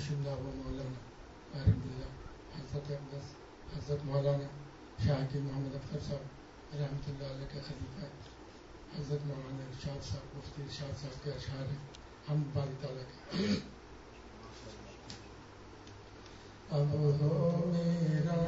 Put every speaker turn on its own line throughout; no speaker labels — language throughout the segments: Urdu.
مرشد و مولانا عارف باللہ حضرت اقدس حضرت مولانا شاہ کی محمد اختر صاحب رحمۃ اللہ علیہ کے خلیفہ حضرت مولانا ارشاد صاحب مفتی ارشاد صاحب کے اشعار ہیں ہم باری تعالیٰ کے اب ہو میرا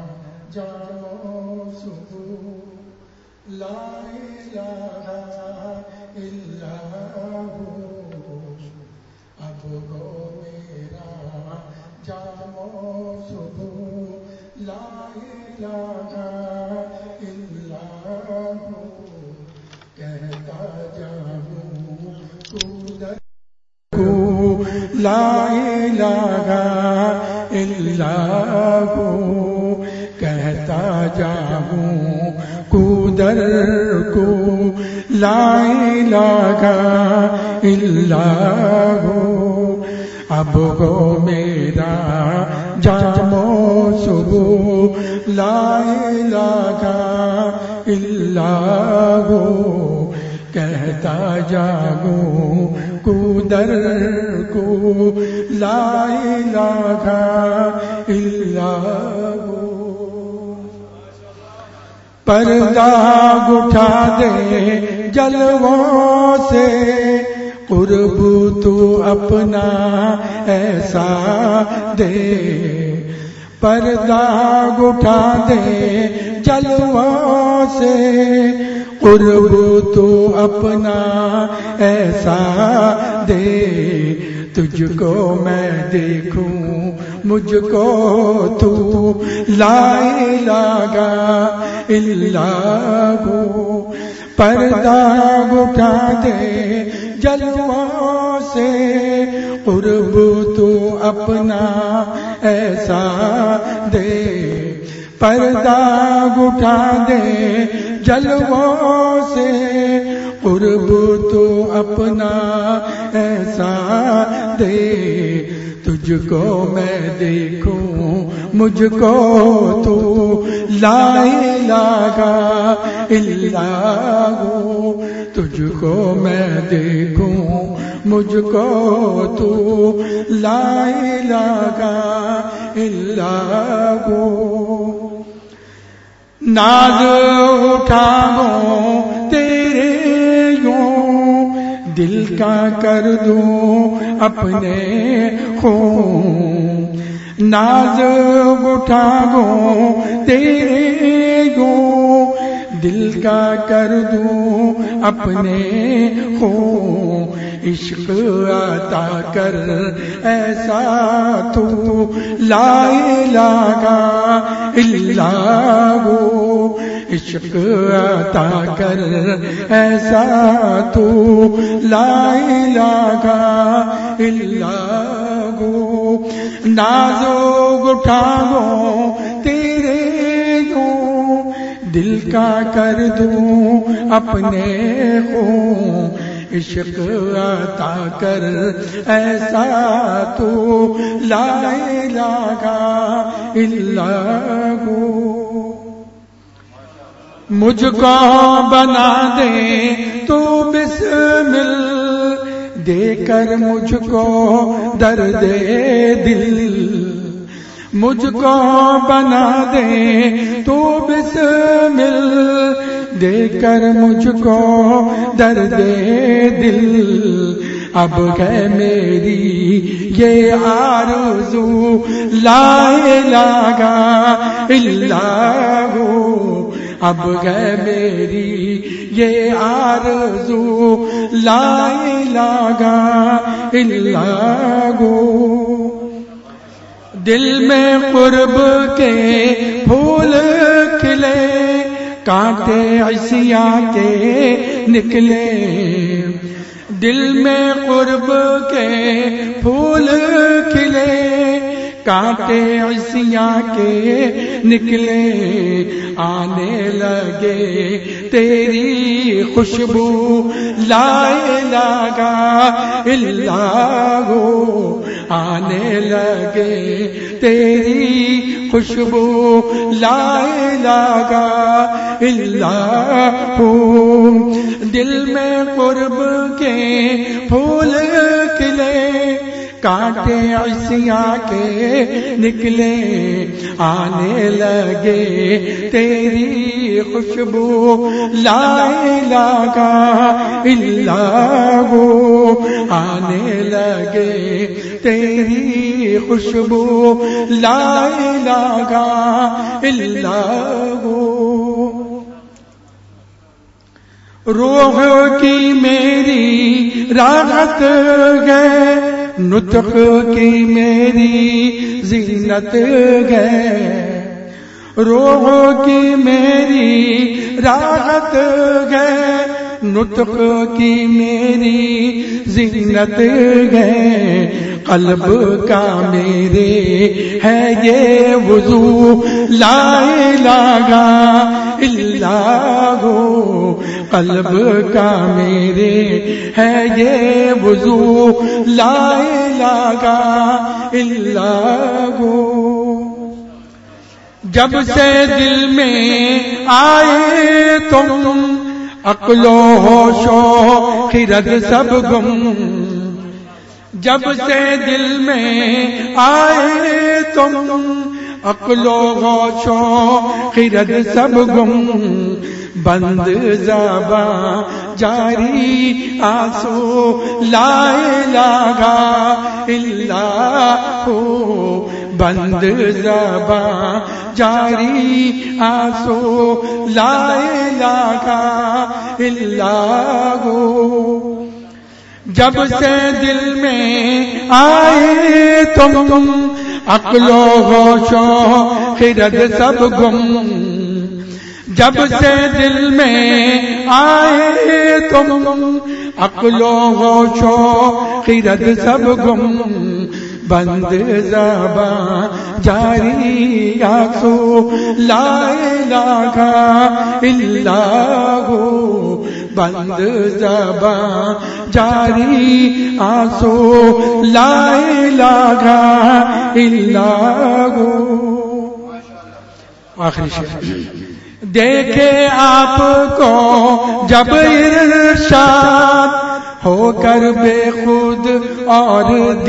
جانو صبح لا الہ الا ہو اب ہو میرا جانو صبح لا الہ الا ہو کہتا جاؤں کودر کو لا الہ الا ہو کہتا جاؤں کودر کو لا الہ الا ہو اب ہو میرا جامو صبح لا الہ الا ہو کہتا جاگوں کودر کو لا الہ الا ہو پردہ اٹھا دے جلووں سے قرب تو اپنا ایسا دے پردہ اٹھا دے جلووں سے قرب تو اپنا ایسا دے تجھ کو میں دیکھوں مجھ کو تو لا الہ الا ہو پردہ اٹھا دے جلووں سے قرب تو اپنا ایسا دے پردہ اٹھا دے جلووں سے قرب تو اپنا ایسا دے تجھ کو میں دیکھوں مجھ کو تو لا الہ الا ہو تجھ کو میں دیکھوں مجھ کو تو لا الہ الا ہو ناز اٹھاؤں تیرے یوں دل کا کر دوں اپنے خون ناز اٹھاؤں تیرے یوں دل کا کر دوں اپنے خون عشق عطا کر ایسا تو لا الہ الا ہو عشق عطا کر ایسا تو لا الہ الا ہو ناز اٹھاؤں تیرے یوں دل کا کر دوں اپنے خون عشق عطا کر ایسا تو لا الہ الا ہو مجھ کو بنا دے تو بسمل دے کر مجھ کو درد دل مجھ کو بنا دے تو بسمل دے کر مجھ کو درد دل اب ہے میری یہ آرزو لا الہ الا ہو اب ہے میری یہ آرزو لا الہ الا ہو دل میں قرب کے پھول کھلے کانٹے عصیاں کے نکلے دل میں قرب کے پھول کھلے کانٹے عصیاں کے نکلے آنے لگے تیری خوشبو لا الہ الا ہو آنے لگے تیری خوشبو لا الہ الا ہو دل میں قرب کے پھول کھلے
کانٹے عصیاں کے نکلے آنے لگے تیری خوشبو لا الہ الا ہو آنے لگے تیری خوشبو لا الہ الا ہو روح کی میری راحت ہے نطق کی میری زینت ہے روح کی میری راحت ہے نطق کی میری زینت ہے قلب کا میرے ہے یہ وضو لا الہ الا ہو قلب کا میرے ہے یہ وضو لا الہ الا ہو جب سے دل میں آئے تم عقل و ہوش و خرد سب گم جب سے دل میں آئے تم عقل و ہوش و خرد سب گم بند زباں جاری آنسو لا الہ الا ہو بند زباں جاری آنسو لا الہ الا ہو جب سے دل میں آئے تم عقل و ہوش و خرد سب گم جب سے دل میں آئے تم عقل و ہوش و خرد سب گم بند زباں جاری آنسو لا الہ الا ہو بند زباں جاری آنسو لا الہ الا ہو آخری شعر دیکھے آپ کو جب ارشاد ہو کر بے خود اور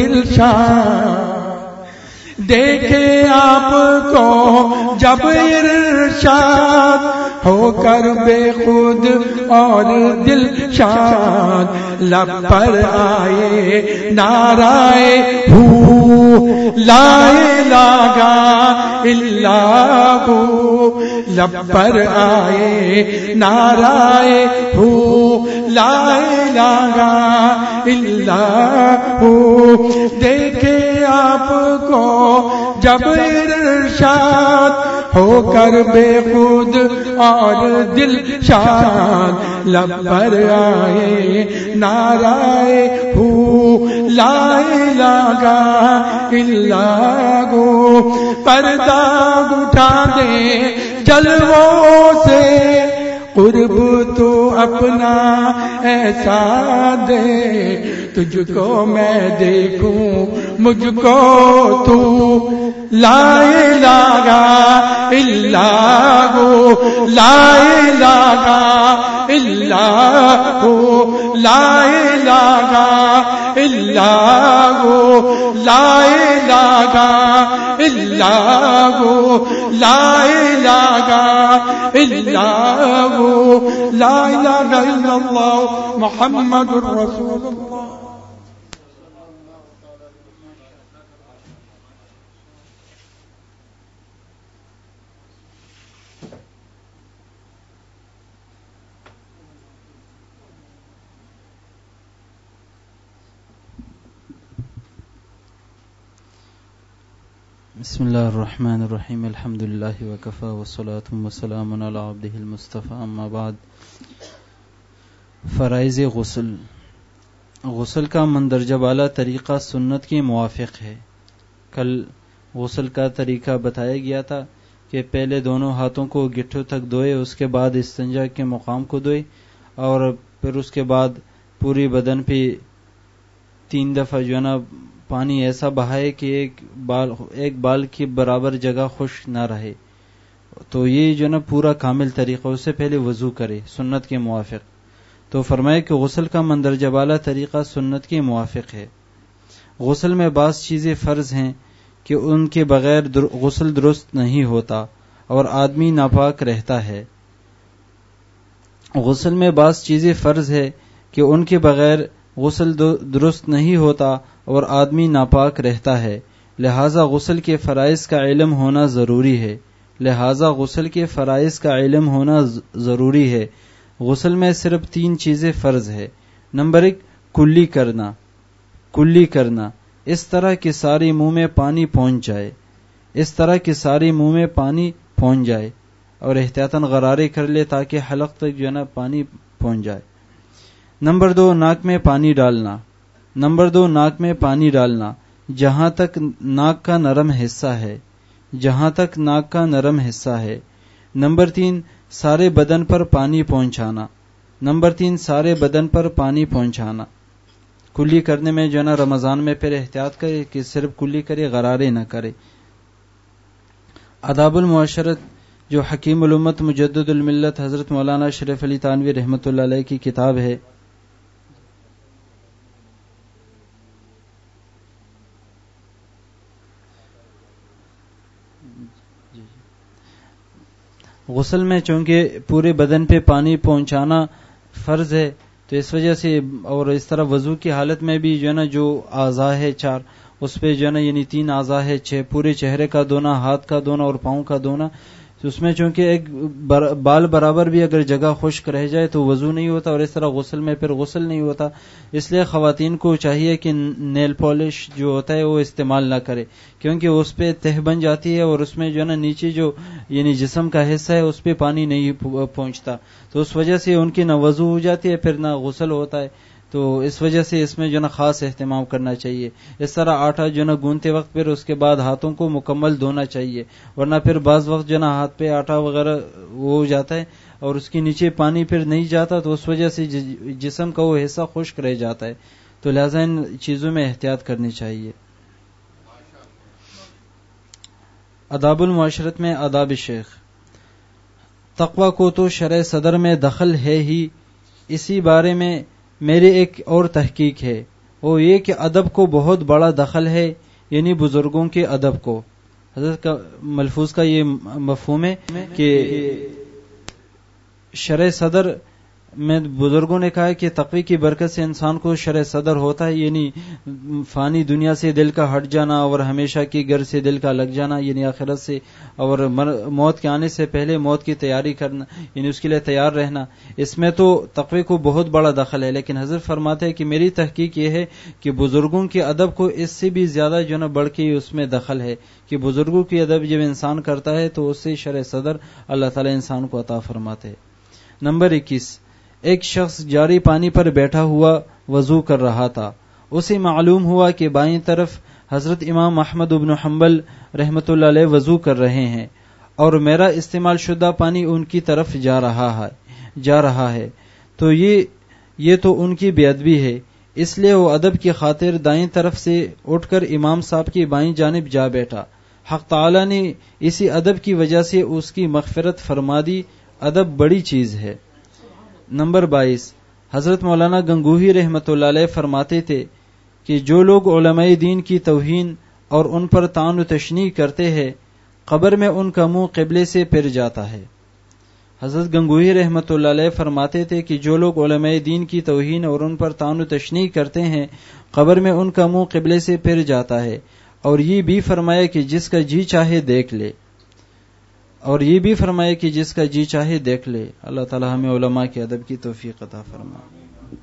دلشاد دیکھے آپ کو جب ارشاد ہو کر بے خود اور دلشاد لب پر آئے نعرہ ہو لا الہ الا ہو لب پر آئے نعرہ ہو لا الہ الا ہو دیکھے آپ کو جب ارشاد ہو کر بے خود اور دل شاد لب پر آئے نعرہ ہو لا الہ الا ہو پردہ اٹھا دے جلووں سے قرب تو اپنا ایسا دے تجھ کو میں دیکھوں مجھ کو تو لا الہ الا ہو لا الہ الا ہو لا الہ الا ہو لا الہ الا ہو لا الہ الا ہو لا الہ الا اللہ محمد رسول اللہ
بسم اللہ الرحمن الرحیم الحمد للہ وکفی والصلاة والسلام علی عبدہ المصطفی اما بعد فرائض غسل غسل کا مندرجہ بالا طریقہ سنت کے موافق ہے. کل غسل کا طریقہ بتایا گیا تھا کہ پہلے دونوں ہاتھوں کو گٹھوں تک دھوئے, اس کے بعد استنجا کے مقام کو دھوئے اور پھر اس کے بعد پوری بدن پہ 3 دفعہ جو ہے نا پانی ایسا بہائے کہ ایک بال کی برابر جگہ خشک نہ رہے. تو یہ جو نا پورا کامل طریقہ, اس سے پہلے وضو کرے سنت کے موافق. تو فرمائے کہ غسل کا مندرجہ بالا طریقہ سنت کے موافق ہے. غسل میں بعض چیزیں فرض ہیں کہ ان کے بغیر غسل درست نہیں ہوتا اور آدمی ناپاک رہتا ہے. غسل میں بعض چیزیں فرض ہے کہ ان کے بغیر غسل درست نہیں ہوتا اور آدمی ناپاک رہتا ہے. لہذا غسل کے فرائض کا علم ہونا ضروری ہے. غسل میں صرف 3 چیزیں فرض ہے. نمبر 1 کلی کرنا اس طرح کہ ساری منہ میں پانی پہنچ جائے اور احتیاطاً غرارے کر لے تاکہ حلق تک جو ہے نا پانی پہنچ جائے. نمبر 2 ناک میں پانی ڈالنا جہاں تک ناک کا نرم حصہ ہے. نمبر 3 سارے بدن پر پانی پہنچانا. کلی کرنے میں جو ہے نا رمضان میں پھر احتیاط کرے کہ صرف کلی کرے، غرارے نہ کرے. آداب المعاشرت جو حکیم الامت مجدد الملت حضرت مولانا شریف علی تھانوی رحمۃ اللہ علیہ کی کتاب ہے. غسل میں چونکہ پورے بدن پہ پانی پہنچانا فرض ہے تو اس وجہ سے، اور اس طرح وضو کی حالت میں بھی جو ہے نا جو اعضاء ہے 4 اس پہ جو ہے نا یعنی 3 اعضاء ہے 6 پورے چہرے کا دھونا، ہاتھ کا دھونا اور پاؤں کا دھونا. تو اس میں چونکہ ایک بال برابر بھی اگر جگہ خشک رہ جائے تو وضو نہیں ہوتا، اور اس طرح غسل میں پھر غسل نہیں ہوتا. اس لیے خواتین کو چاہیے کہ نیل پالش جو ہوتا ہے وہ استعمال نہ کرے، کیونکہ اس پہ تہ بن جاتی ہے اور اس میں جو ہے نا نیچے جو یعنی جسم کا حصہ ہے اس پہ پانی نہیں پہنچتا، تو اس وجہ سے ان کی نہ وضو ہو جاتی ہے پھر نہ غسل ہوتا ہے. تو اس وجہ سے اس میں جو ہے نا خاص اہتمام کرنا چاہیے. اس طرح آٹا جو ہے نا گوندتے وقت پھر اس کے بعد ہاتھوں کو مکمل دھونا چاہیے، ورنہ پھر بعض وقت جو ہے نا ہاتھ پہ آٹا وغیرہ وہ ہو جاتا ہے اور اس کے نیچے پانی پھر نہیں جاتا تو اس وجہ سے جسم کا وہ حصہ خشک رہ جاتا ہے. تو لہذا ان چیزوں میں احتیاط کرنی چاہیے. آداب المعاشرت میں آداب شیخ. تقوی کو تو شرع صدر میں دخل ہے ہی، اسی بارے میں میری ایک اور تحقیق ہے، وہ یہ کہ ادب کو بہت بڑا دخل ہے، یعنی بزرگوں کے ادب کو. حضرت کا ملفوظ کا یہ مفہوم ہے کہ شرع صدر میں بزرگوں نے کہا ہے کہ تقوی کی برکت سے انسان کو شرع صدر ہوتا ہے، یعنی فانی دنیا سے دل کا ہٹ جانا اور ہمیشہ کی گھر سے دل کا لگ جانا، یعنی آخرت سے، اور موت کے آنے سے پہلے موت کی تیاری کرنا، یعنی اس کے لیے تیار رہنا. اس میں تو تقوی کو بہت بڑا دخل ہے، لیکن حضرت فرماتے ہیں کہ میری تحقیق یہ ہے کہ بزرگوں کے ادب کو اس سے بھی زیادہ جو نا بڑھ کے اس میں دخل ہے، کہ بزرگوں کی ادب جب انسان کرتا ہے تو اس سے شرع صدر اللہ تعالی انسان کو عطا فرماتے ہیں. نمبر 21 ایک شخص جاری پانی پر بیٹھا ہوا وضو کر رہا تھا. اسے معلوم ہوا کہ بائیں طرف حضرت امام احمد بن حنبل رحمۃ اللہ علیہ وضو کر رہے ہیں اور میرا استعمال شدہ پانی ان کی طرف جا رہا ہے تو یہ تو ان کی بے ادبی ہے. اس لیے وہ ادب کی خاطر دائیں طرف سے اٹھ کر امام صاحب کی بائیں جانب جا بیٹھا. حق تعالی نے اسی ادب کی وجہ سے اس کی مغفرت فرما دی. ادب بڑی چیز ہے. نمبر 22 حضرت مولانا گنگوہی رحمۃ اللہ علیہ فرماتے تھے کہ جو لوگ علماء دین کی توہین اور ان پر طعن و تشنیع کرتے ہیں قبر میں ان کا منہ قبلے سے پھر جاتا ہے. حضرت گنگوہی رحمۃ اللہ علیہ فرماتے تھے کہ جو لوگ علماء دین کی توہین اور ان پر طعن و تشنیع کرتے ہیں قبر میں ان کا منہ قبلے سے پھر جاتا ہے. اور یہ بھی فرمایا کہ جس کا جی چاہے دیکھ لے. اللہ تعالی ہمیں علماء کے ادب کی توفیق عطا فرمائے.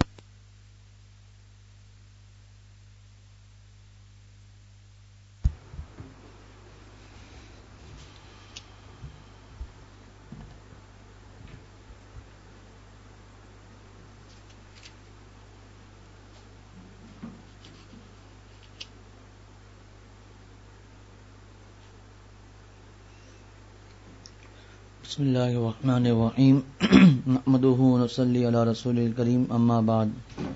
بسم اللہ الرحمن الرحیم نحمدہ ونصلی علی رسول الکریم اما بعد.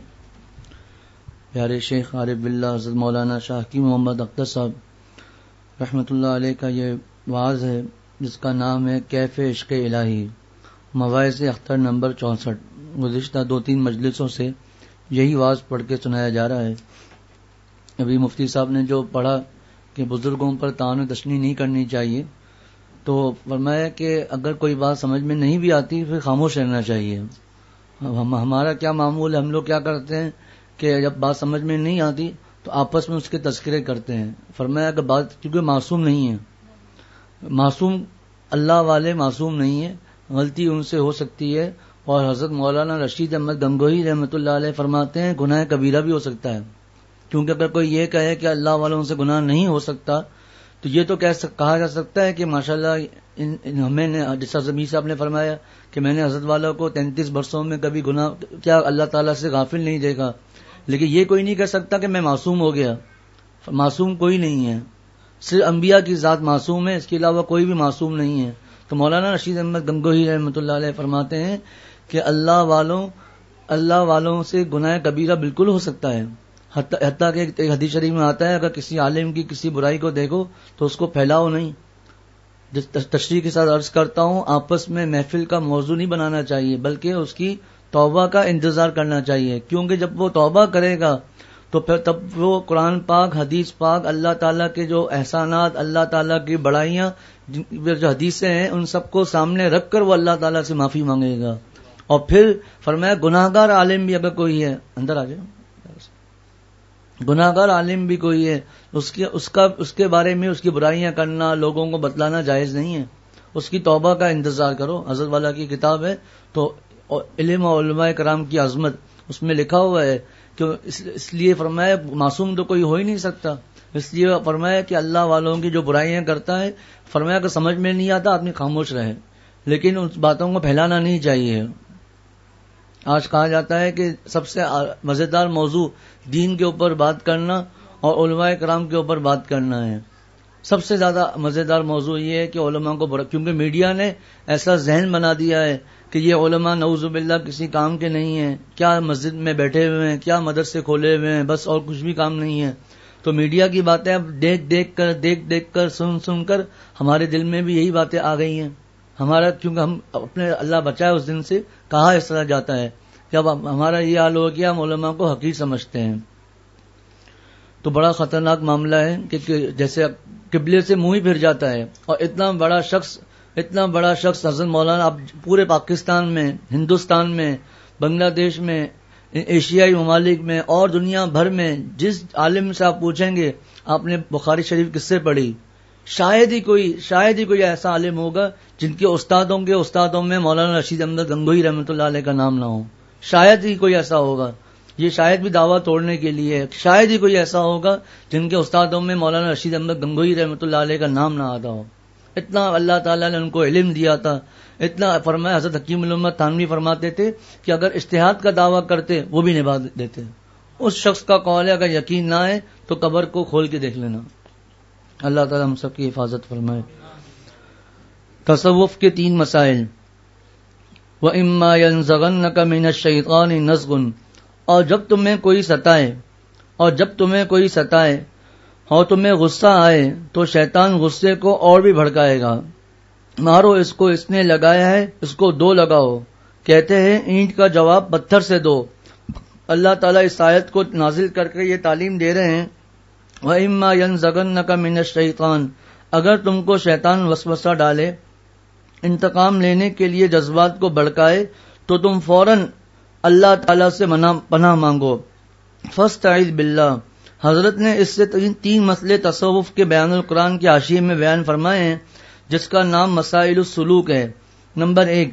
پیارے شیخ عارف باللہ حضرت مولانا شاہ حکیم محمد اختر صاحب رحمۃ اللہ علیہ کا یہ واعظ ہے جس کا نام ہے کیف عشق الہی، مواعظ اختر نمبر 64. گزشتہ 2-3 مجلسوں سے یہی واعظ پڑھ کے سنایا جا رہا ہے. ابھی مفتی صاحب نے جو پڑھا کہ بزرگوں پر طعن و تشنیع نہیں کرنی چاہیے، تو فرمایا کہ اگر کوئی بات سمجھ میں نہیں بھی آتی پھر خاموش رہنا چاہیے. ہمارا کیا معمول ہے، ہم لوگ کیا کرتے ہیں کہ جب بات سمجھ میں نہیں آتی تو آپس میں اس کے تذکرے کرتے ہیں. فرمایا کہ بات کیونکہ معصوم نہیں ہے، معصوم اللہ والے معصوم نہیں ہے، غلطی ان سے ہو سکتی ہے. اور حضرت مولانا رشید احمد گنگوہی رحمۃ اللہ علیہ فرماتے ہیں گناہ کبیرہ بھی ہو سکتا ہے. کیونکہ اگر کوئی یہ کہے کہ اللہ والوں سے گناہ نہیں ہو سکتا تو یہ تو کہا جا سکتا ہے کہ ماشاءاللہ ہمیں نے جیسا زمین صاحب نے فرمایا کہ میں نے حضرت والوں کو 33 برسوں میں کبھی گناہ کیا اللہ تعالیٰ سے غافل نہیں دیکھا. لیکن یہ کوئی نہیں کہہ سکتا کہ میں معصوم ہو گیا. معصوم کوئی نہیں ہے، صرف انبیاء کی ذات معصوم ہے، اس کے علاوہ کوئی بھی معصوم نہیں ہے. تو مولانا رشید احمد گنگوہی رحمۃ اللہ علیہ فرماتے ہیں کہ اللہ والوں سے گناہ کبیرہ بالکل ہو سکتا ہے. حتیٰ کہ ایک حدیث شریف میں آتا ہے اگر کسی عالم کی کسی برائی کو دیکھو تو اس کو پھیلاؤ نہیں. تشریح کے ساتھ عرض کرتا ہوں آپس میں محفل کا موضوع نہیں بنانا چاہیے، بلکہ اس کی توبہ کا انتظار کرنا چاہیے. کیونکہ جب وہ توبہ کرے گا تو پھر تب وہ قرآن پاک، حدیث پاک، اللہ تعالیٰ کے جو احسانات، اللہ تعالیٰ کی بڑائیاں جو حدیثیں ہیں ان سب کو سامنے رکھ کر وہ اللہ تعالیٰ سے معافی مانگے گا. اور پھر فرمایا گناہگار عالم بھی اگر کوئی ہے، اندر آ جائے، گناہگار عالم بھی کوئی ہے، اس کے بارے میں اس کی برائیاں کرنا، لوگوں کو بتلانا جائز نہیں ہے. اس کی توبہ کا انتظار کرو. حضرت والا کی کتاب ہے تو علم اور علماء کرام کی عظمت اس میں لکھا ہوا ہے کہ اس لیے فرمایا معصوم تو کوئی ہو ہی نہیں سکتا. اس لیے فرمایا کہ اللہ والوں کی جو برائیاں کرتا ہے، فرمایا کہ سمجھ میں نہیں آتا آدمی خاموش رہے، لیکن ان باتوں کو پھیلانا نہیں چاہیے. آج کہا جاتا ہے کہ سب سے مزیدار موضوع دین کے اوپر بات کرنا اور علماء کرام کے اوپر بات کرنا ہے. سب سے زیادہ مزیدار موضوع یہ ہے کہ علماء کو کیونکہ میڈیا نے ایسا ذہن بنا دیا ہے کہ یہ علماء نعوذ باللہ کسی کام کے نہیں ہیں، کیا مسجد میں بیٹھے ہوئے ہیں، کیا مدرسے کھولے ہوئے ہیں، بس اور کچھ بھی کام نہیں ہے. تو میڈیا کی باتیں اب دیکھ دیکھ کر سن کر ہمارے دل میں بھی یہی باتیں آ گئی ہیں. کیونکہ ہم اپنے اللہ بچائے اس دن سے کہا اس طرح جاتا ہے کہ اب ہمارا یہ حال ہو گیا، ہم علماء کو حقیر سمجھتے ہیں. تو بڑا خطرناک معاملہ ہے کہ جیسے قبلے سے منہ ہی پھر جاتا ہے. اور اتنا بڑا شخص حضرت مولانا اب پورے پاکستان میں، ہندوستان میں، بنگلہ دیش میں، ایشیائی ممالک میں اور دنیا بھر میں جس عالم سے آپ پوچھیں گے آپ نے بخاری شریف کس سے پڑھی، شاید ہی کوئی ایسا عالم ہوگا جن کے استادوں میں مولانا رشید احمد گنگوہی رحمۃ اللہ علیہ کا نام نہ ہو. شاید ہی کوئی ایسا ہوگا، یہ شاید بھی دعویٰ توڑنے کے لیے، شاید ہی کوئی ایسا ہوگا جن کے استادوں میں مولانا رشید احمد گنگوہی رحمۃ اللہ علیہ کا نام نہ آتا ہو. اتنا اللہ تعالیٰ نے ان کو علم دیا تھا. اتنا فرمایا حضرت حکیم الامت تھانوی فرماتے تھے کہ اگر اجتہاد کا دعویٰ کرتے وہ بھی نبھا دیتے. اس شخص کا قول ہے اگر یقین نہ ہے تو قبر کو کھول کے دیکھ لینا. اللہ تعالیٰ ہم سب کی حفاظت فرمائے. تصوف کے 3 مسائل. وَإِمَّا يَنزَغَنَّكَ مِنَ الشَّيْطَانِ نَزْغٌ، اور جب تمہیں کوئی ستائے اور تمہیں غصہ آئے تو شیطان غصے کو اور بھی بھڑکائے گا. مارو اس کو، اس نے لگایا ہے، اس کو 2 لگاؤ. کہتے ہیں اینٹ کا جواب پتھر سے دو. اللہ تعالیٰ اس آیت کو نازل کر کے یہ تعلیم دے رہے ہیں وَإِمَّا يَنزَغَنَّكَ مِنَ الشَّيْطَانِ، اگر تم کو شیطان وسوسہ ڈالے، انتقام لینے کے لیے جذبات کو بھڑکائے، تو تم فوراً اللہ تعالیٰ سے پناہ مانگو. فاستعذ باللہ. حضرت نے اس سے 3 مسئلے تصوف کے بیان القرآن کے حاشیے میں بیان فرمائے ہیں جس کا نام مسائل السلوک ہے. نمبر 1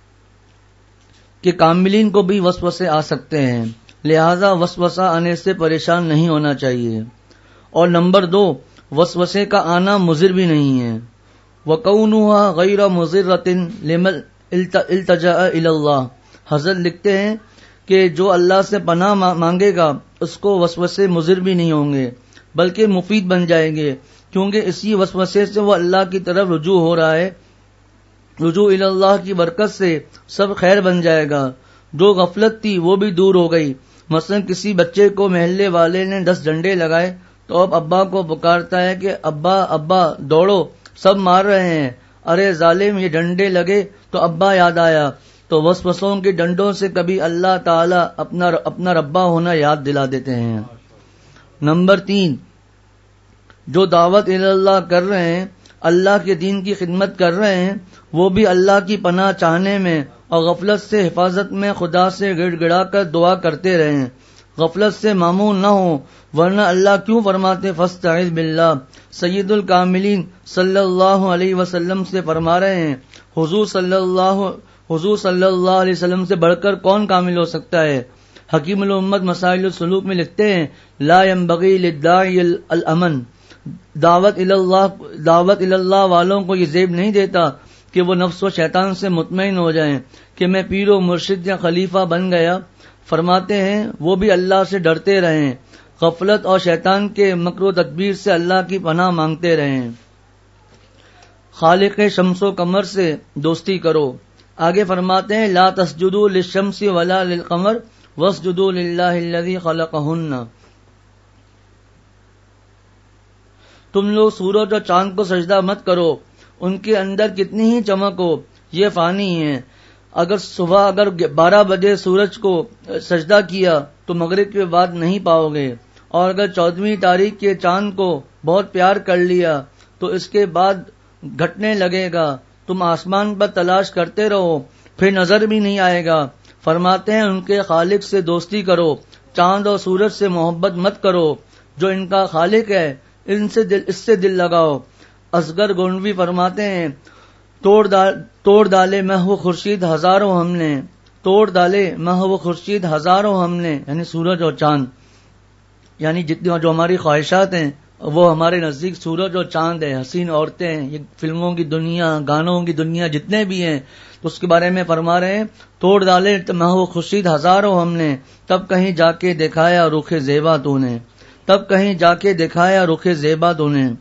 کہ کاملین کو بھی وسوسے آ سکتے ہیں، لہذا وسوسہ آنے سے پریشان نہیں ہونا چاہیے. اور نمبر 2 وسوسے کا آنا مضر بھی نہیں ہے. وَكَوْنُهَا غَيْرَ مُضِرَّةٍ لِمَنْ الْتَجَأَ إِلَى اللَّهِ. حضرت لکھتے ہیں کہ جو اللہ سے پناہ مانگے گا اس کو وسوسے مضر بھی نہیں ہوں گے بلکہ مفید بن جائیں گے، کیونکہ اسی وسوسے سے وہ اللہ کی طرف رجوع ہو رہا ہے. رجوع الی اللہ کی برکت سے سب خیر بن جائے گا. جو غفلت تھی وہ بھی دور ہو گئی. مثلا کسی بچے کو محلے والے نے 10 ڈنڈے لگائے تو اب ابا کو پکارتا ہے کہ ابا دوڑو، سب مار رہے ہیں. ارے ظالم، یہ ڈنڈے لگے تو ابا یاد آیا. تو وسوسوں کے ڈنڈوں سے کبھی اللہ تعالیٰ اپنا ربا ہونا یاد دلا دیتے ہیں. نمبر 3، جو دعوت اللہ کر رہے ہیں، اللہ کے دین کی خدمت کر رہے ہیں، وہ بھی اللہ کی پناہ چاہنے میں اور غفلت سے حفاظت میں خدا سے گڑ گڑا کر دعا کرتے رہیں، غفلت سے معمون نہ ہوں، ورنہ اللہ کیوں فرماتے فاستعذ باللہ؟ سید الکاملین صلی اللہ علیہ وسلم سے فرما رہے ہیں، حضور صلی اللہ علیہ وسلم سے بڑھ کر کون کامل ہو سکتا ہے؟ حکیم الامت مسائل السلوک میں لکھتے ہیں، لا ينبغی للداعی الامن، دعوت اللہ والوں کو یہ زیب نہیں دیتا کہ وہ نفس و شیطان سے مطمئن ہو جائیں کہ میں پیر و مرشد یا خلیفہ بن گیا۔ فرماتے ہیں وہ بھی اللہ سے ڈرتے رہیں، غفلت اور شیطان کے مکر و تدبیر سے اللہ کی پناہ مانگتے رہیں، خالق شمس و قمر سے دوستی کرو۔ آگے فرماتے ہیں لا تسجدوا للشمس ولا للقمر واسجدوا للہ الذی خلقہن، تم لوگ سورج اور چاند کو سجدہ مت کرو، ان کے اندر کتنی ہی چمک ہو، یہ فانی ہیں۔ اگر 12 بجے سورج کو سجدہ کیا تو مغرب کے بعد نہیں پاؤ گے، اور اگر 14ویں تاریخ کے چاند کو بہت پیار کر لیا تو اس کے بعد گھٹنے لگے گا، تم آسمان پر تلاش کرتے رہو، پھر نظر بھی نہیں آئے گا۔ فرماتے ہیں ان کے خالق سے دوستی کرو، چاند اور سورج سے محبت مت کرو، جو ان کا خالق ہے اس سے دل لگاؤ۔ اصغر گونڈوی فرماتے ہیں توڑ ڈالے محو خورشید ہزاروں ہم نے، توڑ ڈالے محو خورشید ہزاروں ہم نے، یعنی سورج اور چاند، یعنی جتنی جو ہماری خواہشات ہیں وہ ہمارے نزدیک سورج اور چاند ہیں، حسین عورتیں ہیں، یہ فلموں کی دنیا، گانوں کی دنیا جتنے بھی ہیں، تو اس کے بارے میں فرما رہے ہیں توڑ ڈالے محو خورشید ہزاروں ہم نے، تب کہیں جا کے دکھایا رخ زیبا تو نے، تب کہیں جا کے دکھایا رخ زیبا تو نے۔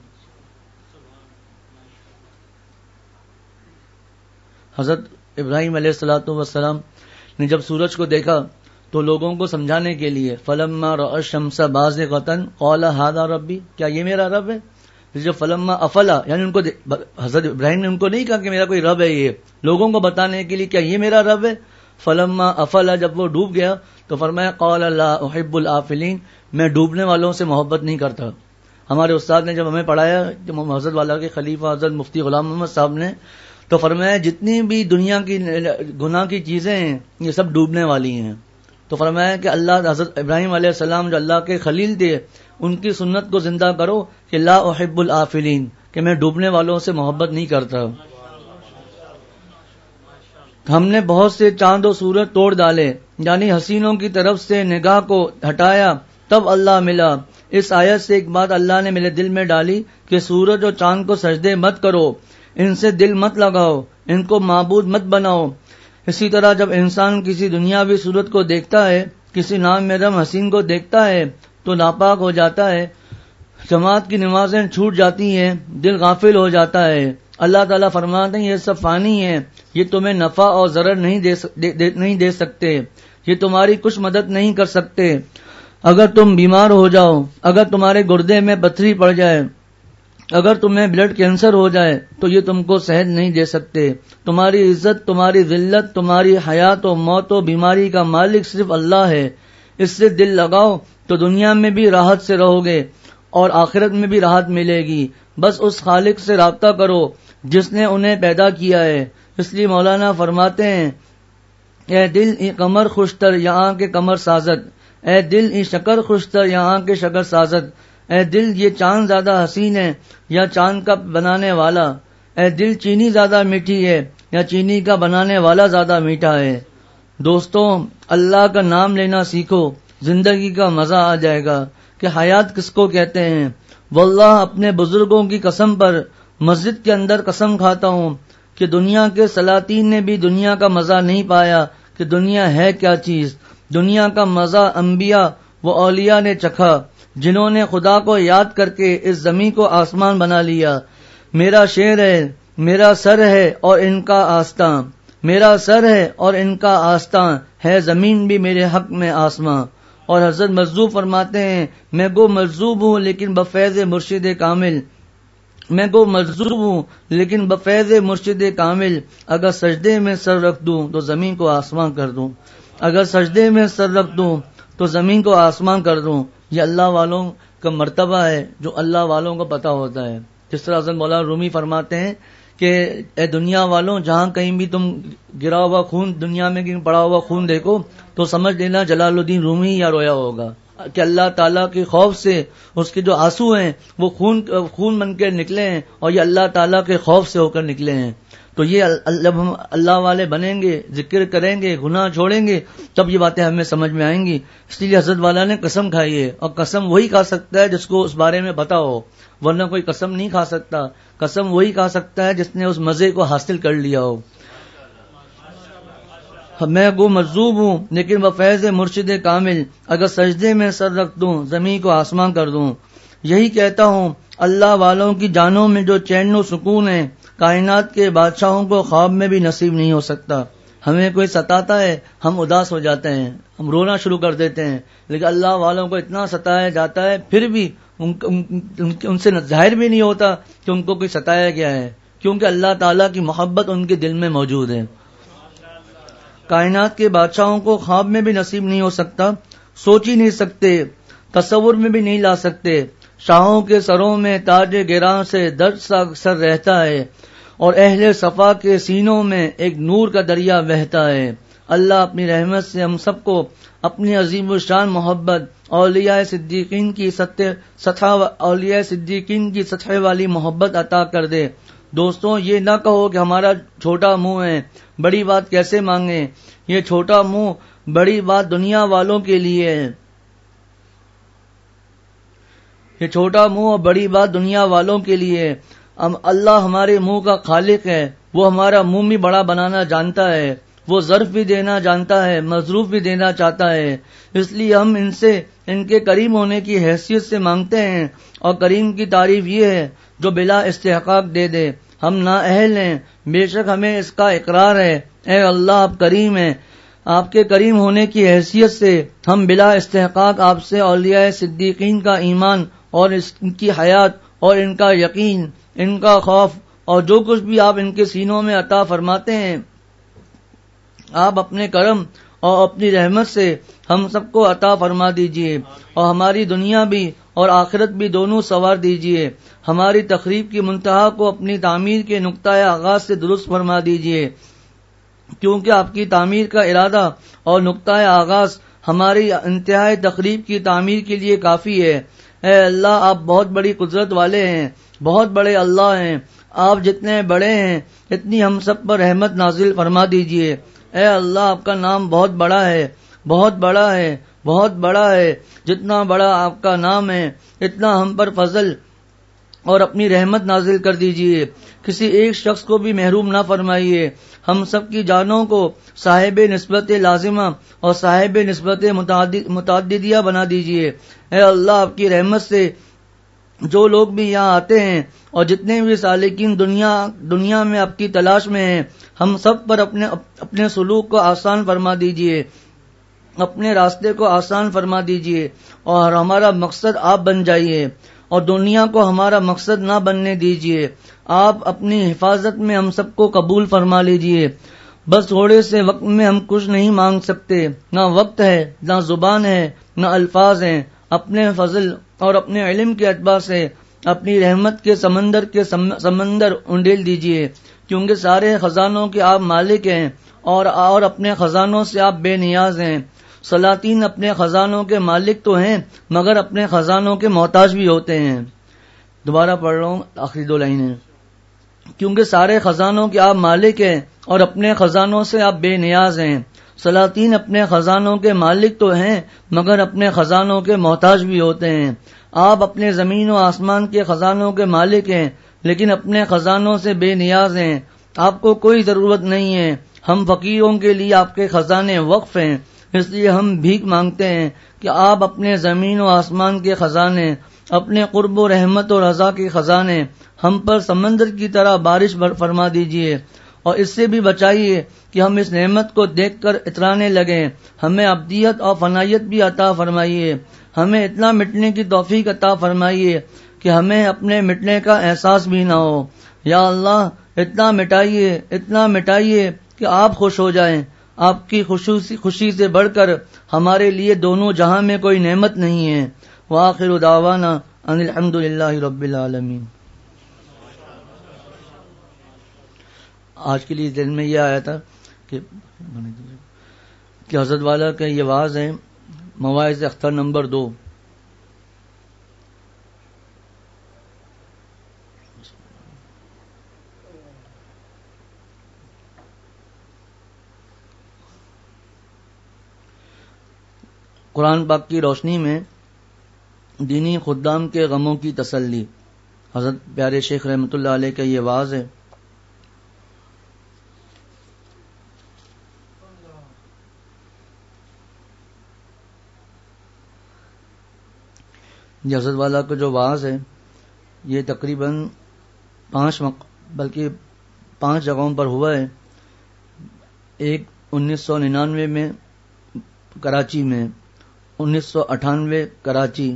حضرت ابراہیم علیہ الصلوۃ والسلام نے جب سورج کو دیکھا تو لوگوں کو سمجھانے کے لیے فلما رأى الشمس بازغۃ قال هذا ربی، کیا یہ میرا رب ہے؟ جب فلما افلا، یعنی ان کو حضرت ابراہیم نے ان کو نہیں کہا کہ میرا کوئی رب ہے، یہ لوگوں کو بتانے کے لیے کیا یہ میرا رب ہے۔ فلما افلا، جب وہ ڈوب گیا تو فرمایا قال لا احب الافلین، میں ڈوبنے والوں سے محبت نہیں کرتا۔ ہمارے استاد نے جب ہمیں پڑھایا حضرت والا کے خلیفہ حضرت مفتی غلام محمد صاحب نے، تو فرمایا جتنی بھی دنیا کی گناہ کی چیزیں ہیں یہ سب ڈوبنے والی ہیں۔ تو فرمایا کہ اللہ حضرت ابراہیم علیہ السلام جو اللہ کے خلیل تھے ان کی سنت کو زندہ کرو کہ لا احب الافلین، کہ میں ڈوبنے والوں سے محبت نہیں کرتا۔ ہم نے بہت سے چاند و سورج توڑ ڈالے، یعنی حسینوں کی طرف سے نگاہ کو ہٹایا تب اللہ ملا۔ اس آیت سے ایک بات اللہ نے میرے دل میں ڈالی کہ سورج اور چاند کو سجدے مت کرو، ان سے دل مت لگاؤ، ان کو معبود مت بناؤ۔ اسی طرح جب انسان کسی دنیاوی صورت کو دیکھتا ہے، کسی نام محرم حسین کو دیکھتا ہے تو ناپاک ہو جاتا ہے، جماعت کی نمازیں چھوٹ جاتی ہیں، دل غافل ہو جاتا ہے۔ اللہ تعالیٰ فرماتے ہیں یہ سب فانی ہیں، یہ تمہیں نفع اور ضرر نہیں دے سکتے، یہ تمہاری کچھ مدد نہیں کر سکتے۔ اگر تم بیمار ہو جاؤ، اگر تمہارے گردے میں پتھری پڑ جائے، اگر تمہیں بلڈ کینسر ہو جائے تو یہ تم کو صحت نہیں دے سکتے۔ تمہاری عزت، تمہاری ذلت، تمہاری حیات و موت و بیماری کا مالک صرف اللہ ہے۔ اس سے دل لگاؤ تو دنیا میں بھی راحت سے رہو گے اور آخرت میں بھی راحت ملے گی۔ بس اس خالق سے رابطہ کرو جس نے انہیں پیدا کیا ہے۔ اس لیے مولانا فرماتے ہیں اے دل ای قمر خوشتر یہاں کے قمر سازت، اے دل ای شکر خوشتر یہاں کے شکر سازت، اے دل یہ چاند زیادہ حسین ہے یا چاند کا بنانے والا، اے دل چینی زیادہ میٹھی ہے یا چینی کا بنانے والا زیادہ میٹھا ہے۔ دوستوں، اللہ کا نام لینا سیکھو، زندگی کا مزہ آ جائے گا کہ حیات کس کو کہتے ہیں۔ واللہ اپنے بزرگوں کی قسم پر مسجد کے اندر قسم کھاتا ہوں کہ دنیا کے سلاطین نے بھی دنیا کا مزہ نہیں پایا کہ دنیا ہے کیا چیز۔ دنیا کا مزہ انبیاء و اولیاء نے چکھا جنہوں نے خدا کو یاد کر کے اس زمین کو آسمان بنا لیا۔ میرا شعر ہے، میرا سر ہے اور ان کا آستاں، میرا سر ہے اور ان کا آستاں ہے زمین بھی میرے حق میں آسماں۔ اور حضرت مجذوب فرماتے ہیں میں گو مجذوب ہوں لیکن بفیض مرشد کامل، میں گو مجذوب ہوں لیکن بفیض مرشد کامل، اگر سجدے میں سر رکھ دوں تو زمین کو آسمان کر دوں، اگر سجدے میں سر رکھ دوں تو زمین کو آسمان کر دوں۔ یہ اللہ والوں کا مرتبہ ہے جو اللہ والوں کو پتا ہوتا ہے. جس طرح حضرت مولانا رومی فرماتے ہیں کہ اے دنیا والوں، جہاں کہیں بھی تم گرا ہوا خون، دنیا میں کہیں پڑا ہوا خون دیکھو تو سمجھ لینا جلال الدین رومی یا رویا ہوگا، کہ اللہ تعالیٰ کے خوف سے اس کے جو آنسو ہیں وہ خون بن کے نکلے ہیں، اور یہ اللہ تعالیٰ کے خوف سے ہو کر نکلے ہیں. تو یہ جب ہم اللہ والے بنیں گے، ذکر کریں گے، گناہ چھوڑیں گے، تب یہ باتیں ہمیں سمجھ میں آئیں گی. اس لیے حضرت والا نے قسم کھائی ہے، اور قسم وہی کھا سکتا ہے جس کو اس بارے میں پتا ہو، ورنہ کوئی قسم نہیں کھا سکتا. قسم وہی کھا سکتا ہے جس نے اس مزے کو حاصل کر لیا ہو. میں گو مجذوب ہوں لیکن وہ فیض مرشد کامل، اگر سجدے میں سر رکھ دوں زمین کو آسمان کر دوں. یہی کہتا ہوں اللہ والوں کی جانوں میں جو چین و سکون ہے کائنات کے بادشاہوں کو خواب میں بھی نصیب نہیں ہو سکتا. ہمیں کوئی ستاتا ہے ہم اداس ہو جاتے ہیں، ہم رونا شروع کر دیتے ہیں، لیکن اللہ والوں کو اتنا ستایا جاتا ہے پھر بھی ان سے ظاہر بھی نہیں ہوتا کہ ان کو کوئی ستایا گیا ہے، کیونکہ اللہ تعالیٰ کی محبت ان کے دل میں موجود ہے. کائنات کے بادشاہوں کو خواب میں بھی نصیب نہیں ہو سکتا، سوچ ہی نہیں سکتے، تصور میں بھی نہیں لا سکتے. شاہوں کے سروں میں تاج گراں سے درد سا اکثر رہتا ہے، اور اہل صفا کے سینوں میں ایک نور کا دریا بہتا ہے. اللہ اپنی رحمت سے ہم سب کو اپنی عظیم الشان محبت اولیاء صدیقین کی سطح والی محبت عطا کر دے. دوستوں، یہ نہ کہو کہ ہمارا چھوٹا منہ ہے، بڑی بات کیسے مانگیں. یہ چھوٹا منہ بڑی بات دنیا والوں کے لیے ہے. یہ چھوٹا منہ اور بڑی بات دنیا والوں کے لیے. اللہ ہمارے منہ کا خالق ہے، وہ ہمارا منہ بھی بڑا بنانا جانتا ہے، وہ ظرف بھی دینا جانتا ہے، مظروف بھی دینا چاہتا ہے. اس لیے ہم ان سے ان کے کریم ہونے کی حیثیت سے مانگتے ہیں، اور کریم کی تعریف یہ ہے جو بلا استحقاق دے دے. ہم نااہل ہیں، بے شک ہمیں اس کا اقرار ہے. اے اللہ آپ کریم ہیں، آپ کے کریم ہونے کی حیثیت سے ہم بلا استحقاق آپ سے اولیاء صدیقین کا ایمان اور ان کی حیات اور ان کا یقین، ان کا خوف اور جو کچھ بھی آپ ان کے سینوں میں عطا فرماتے ہیں، آپ اپنے کرم اور اپنی رحمت سے ہم سب کو عطا فرما دیجئے، اور ہماری دنیا بھی اور آخرت بھی دونوں سنوار دیجئے. ہماری تقریب کی منتہا کو اپنی تعمیر کے نقطۂ آغاز سے درست فرما دیجئے، کیونکہ آپ کی تعمیر کا ارادہ اور نقطۂ آغاز ہماری انتہائی تقریب کی تعمیر کے لیے کافی ہے. اے اللہ، آپ بہت بڑی قدرت والے ہیں، بہت بڑے اللہ ہیں. آپ جتنے بڑے ہیں اتنی ہم سب پر رحمت نازل فرما دیجئے. اے اللہ، آپ کا نام بہت بڑا ہے، بہت بڑا ہے، بہت بڑا ہے. جتنا بڑا آپ کا نام ہے اتنا ہم پر فضل اور اپنی رحمت نازل کر دیجئے. کسی ایک شخص کو بھی محروم نہ فرمائیے. ہم سب کی جانوں کو صاحب نسبت لازمہ اور صاحب نسبت متعددیہ بنا دیجئے. اے اللہ، آپ کی رحمت سے جو لوگ بھی یہاں آتے ہیں اور جتنے بھی سالکین دنیا میں آپ کی تلاش میں ہیں، ہم سب پر اپنے سلوک کو آسان فرما دیجئے، اپنے راستے کو آسان فرما دیجئے، اور ہمارا مقصد آپ بن جائیے، اور دنیا کو ہمارا مقصد نہ بننے دیجئے. آپ اپنی حفاظت میں ہم سب کو قبول فرما لیجئے. بس تھوڑے سے وقت میں ہم کچھ نہیں مانگ سکتے، نہ وقت ہے، نہ زبان ہے، نہ الفاظ ہیں. اپنے فضل اور اپنے علم کے اعتبار سے اپنی رحمت کے سمندر انڈیل دیجئے، کیونکہ سارے خزانوں کے آپ مالک ہیں، اور اپنے خزانوں سے آپ بے نیاز ہیں. سلاطین اپنے خزانوں کے مالک تو ہیں مگر اپنے خزانوں کے محتاج بھی ہوتے ہیں. دوبارہ پڑھ رہا ہوں آخری 2 لائنیں. کیونکہ سارے خزانوں کے آپ مالک ہیں اور اپنے خزانوں سے آپ بے نیاز ہیں. سلاطین اپنے خزانوں کے مالک تو ہیں مگر اپنے خزانوں کے محتاج بھی ہوتے ہیں. آپ اپنے زمین و آسمان کے خزانوں کے مالک ہیں لیکن اپنے خزانوں سے بے نیاز ہیں. آپ کو کوئی ضرورت نہیں ہے. ہم فقیروں کے لیے آپ کے خزانے وقف ہیں، اس لیے ہم بھیک مانگتے ہیں کہ آپ اپنے زمین و آسمان کے خزانے، اپنے قرب و رحمت و رضا کے خزانے ہم پر سمندر کی طرح بارش فرما دیجئے، اور اس سے بھی بچائیے کہ ہم اس نعمت کو دیکھ کر اترانے لگیں. ہمیں ابدیت اور فنائیت بھی عطا فرمائیے. ہمیں اتنا مٹنے کی توفیق عطا فرمائیے کہ ہمیں اپنے مٹنے کا احساس بھی نہ ہو. یا اللہ، اتنا مٹائیے کہ آپ خوش ہو جائیں. آپ کی خوشی سے بڑھ کر ہمارے لیے دونوں جہاں میں کوئی نعمت نہیں ہے. وآخر دعوانا ان الحمد للہ رب العالمین. آج کے لیے دل میں یہ آیا تھا کہ حضرت والا کا یہ واعظ ہے مواعظ اختر نمبر 2. قرآن پاک کی روشنی میں دینی خدام کے غموں کی تسلی. حضرت پیارے شیخ رحمۃ اللہ علیہ کا یہ واعظ ہے. یہ حضرت والا کا جو واعظ ہے یہ تقریباً 5 جگہوں پر ہوا ہے. ایک 1999 میں کراچی میں، 1998 کراچی،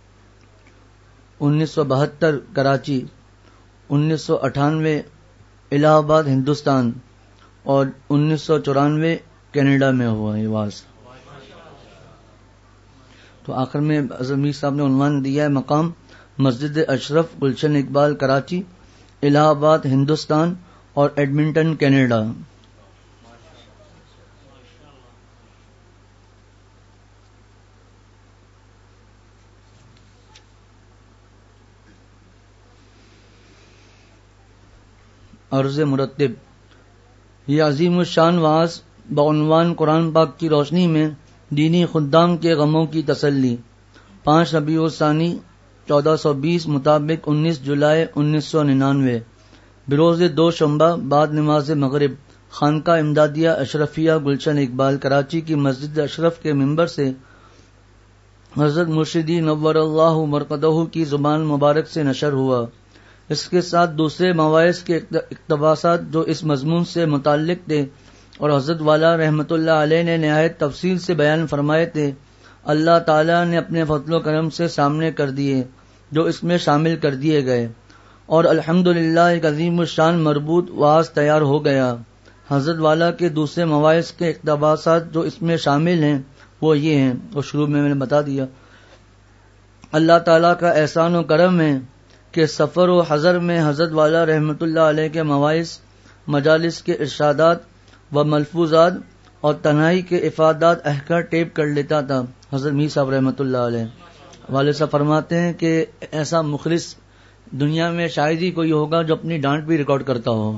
1972 کراچی، 1998 الہ آباد ہندوستان اور 1994 کینیڈا میں ہوا یہ واعظ. تو آخر میں حضرت میر صاحب نے عنوان دیا ہے مقام مسجد اشرف گلشن اقبال کراچی، الہ آباد ہندوستان اور ایڈمنٹن کینیڈا. عرض مرتب. یہ عظیم الشان واعظ بعنوان قرآن پاک کی روشنی میں دینی خدام کے غموں کی تسلی. 5 ربیع الثانی 1420 مطابق 19 جولائی 1999 بروز 2 شنبہ بعد نماز مغرب خانقاہ امدادیہ اشرفیہ گلشن اقبال کراچی کی مسجد اشرف کے ممبر سے حضرت مرشدی نور اللہ مرقدہ کی زبان مبارک سے نشر ہوا. اس کے ساتھ دوسرے مواعظ کے اقتباسات جو اس مضمون سے متعلق تھے اور حضرت والا رحمۃ اللہ علیہ نے نہایت تفصیل سے بیان فرمائے تھے، اللہ تعالیٰ نے اپنے فضل و کرم سے سامنے کر دیے جو اس میں شامل کر دیے گئے، اور الحمدللہ ایک عظیم الشان مربوط واعظ تیار ہو گیا. حضرت والا کے دوسرے مواعظ کے اقتباسات جو اس میں شامل ہیں وہ یہ ہیں، اور شروع میں نے بتا دیا. اللہ تعالیٰ کا احسان و کرم ہے کہ سفر و حضر میں حضرت والا رحمۃ اللہ علیہ کے مواعظ، مجالس کے ارشادات و ملفوظات اور تنہائی کے افادات احکار ٹیپ کر لیتا تھا. حضرت میر صاحب رحمۃ اللہ علیہ والد صاحب فرماتے ہیں کہ ایسا مخلص دنیا میں شاید ہی کوئی ہوگا جو اپنی ڈانٹ بھی ریکارڈ کرتا ہو.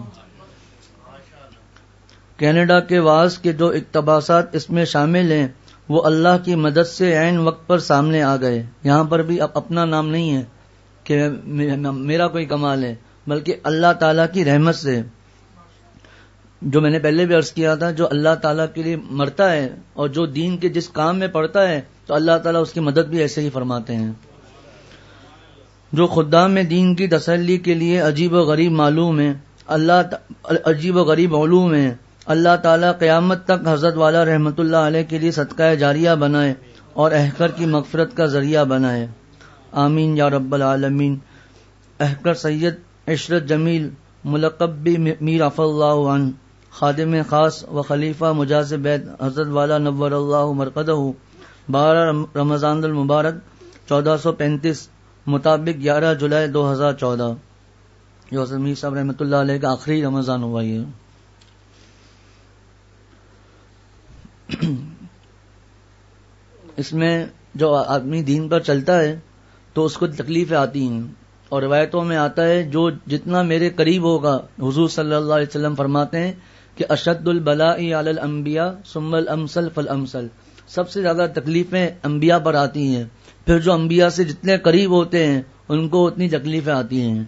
کینیڈا کے واعظ کے جو اقتباسات اس میں شامل ہیں وہ اللہ کی مدد سے عین وقت پر سامنے آ گئے. یہاں پر بھی اب اپنا نام نہیں ہے کہ میرا کوئی کمال ہے، بلکہ اللہ تعالیٰ کی رحمت سے. جو میں نے پہلے بھی عرض کیا تھا، جو اللہ تعالیٰ کے لیے مرتا ہے اور جو دین کے جس کام میں پڑتا ہے تو اللہ تعالیٰ اس کی مدد بھی ایسے ہی فرماتے ہیں. جو خدام دین کی تسلی کے لیے عجیب و غریب معلوم ہے، عجیب و غریب علوم ہے، اللہ تعالیٰ قیامت تک حضرت والا رحمۃ اللہ علیہ کے لیے صدقہ جاریہ بنائے اور احکر کی مغفرت کا ذریعہ بنائے. آمین یا رب العالمین. احکر سید عشرت جمیل ملقب بھی میر عفو اللہ عنہ، خادم خاص و خلیفہ مجاز بیت حضرت والا نور اللہ مرقدہ، 12 رمضان المبارک 1435 مطابق 11 جولائی 2014 جو حضرت میر صاحب رحمۃ اللہ علیہ کا آخری رمضان ہوا. یہ اس میں جو آدمی دین پر چلتا ہے تو اس کو تکلیفیں آتی ہیں، اور روایتوں میں آتا ہے جو جتنا میرے قریب ہوگا، حضور صلی اللہ علیہ وسلم فرماتے ہیں کہ اشد البلاء علی الانبیاء ثم الامثل فالامثل، سب سے زیادہ تکلیفیں انبیاء پر آتی ہیں، پھر جو انبیاء سے جتنے قریب ہوتے ہیں ان کو اتنی تکلیفیں آتی ہیں.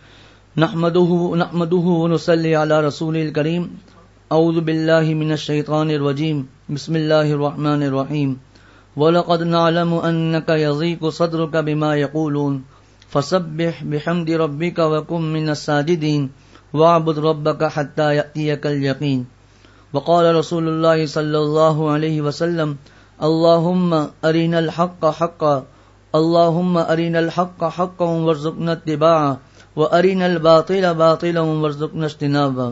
نحمدہ ونصلی علی رسول الکریم. اعوذ باللہ من الشیطان الرجیم. بسم اللہ الرحمن الرحیم. وَلَقَدْ نَعْلَمُ أَنَّكَ يَضِيقُ صَدْرُكَ بِمَا يَقُولُونَ فَسَبِّحْ بِحَمْدِ رَبِّكَ وَكُن مِّنَ السَّاجِدِينَ وَاعْبُدْ رَبَّكَ حَتَّى يَأْتِيَكَ الْيَقِينُ. وقال رسول اللہ صلی اللہ علیہ وسلم اللہم ارنا الحق حقا اللہم ارنا الحق حقا وارزقنا اتباعا وارنا الباطل باطلا وارزقنا اجتنابا.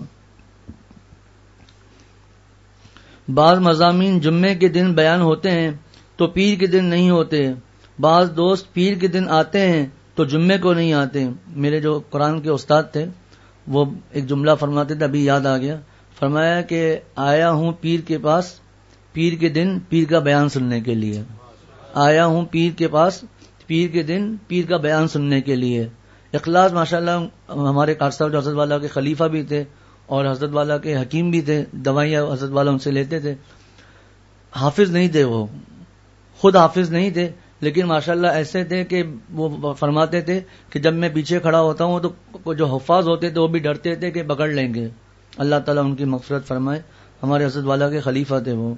بعض مضامین جمعے کے دن بیان ہوتے ہیں تو پیر کے دن نہیں ہوتے، بعض دوست پیر کے دن آتے ہیں تو جمعے کو نہیں آتے. میرے جو قرآن کے استاد تھے وہ ایک جملہ فرماتے تھے, ابھی یاد آ گیا. فرمایا کہ آیا ہوں پیر کے پاس پیر کے دن پیر کا بیان سننے کے لیے. آیا ہوں پیر کے پاس پیر کے دن پیر کا بیان سننے کے لیے. اخلاص ماشاءاللہ ہمارے کاٹ صاحب جو حضرت والا کے خلیفہ بھی تھے اور حضرت والا کے حکیم بھی تھے, دوائیاں حضرت والا ان سے لیتے تھے. حافظ نہیں تھے, وہ خود حافظ نہیں تھے, لیکن ماشاءاللہ ایسے تھے کہ وہ فرماتے تھے کہ جب میں پیچھے کھڑا ہوتا ہوں تو جو حفاظ ہوتے تھے وہ بھی ڈرتے تھے کہ پکڑ لیں گے. اللہ تعالیٰ ان کی مغفرت فرمائے. ہمارے حضرت والا کے خلیفہ تھے وہ.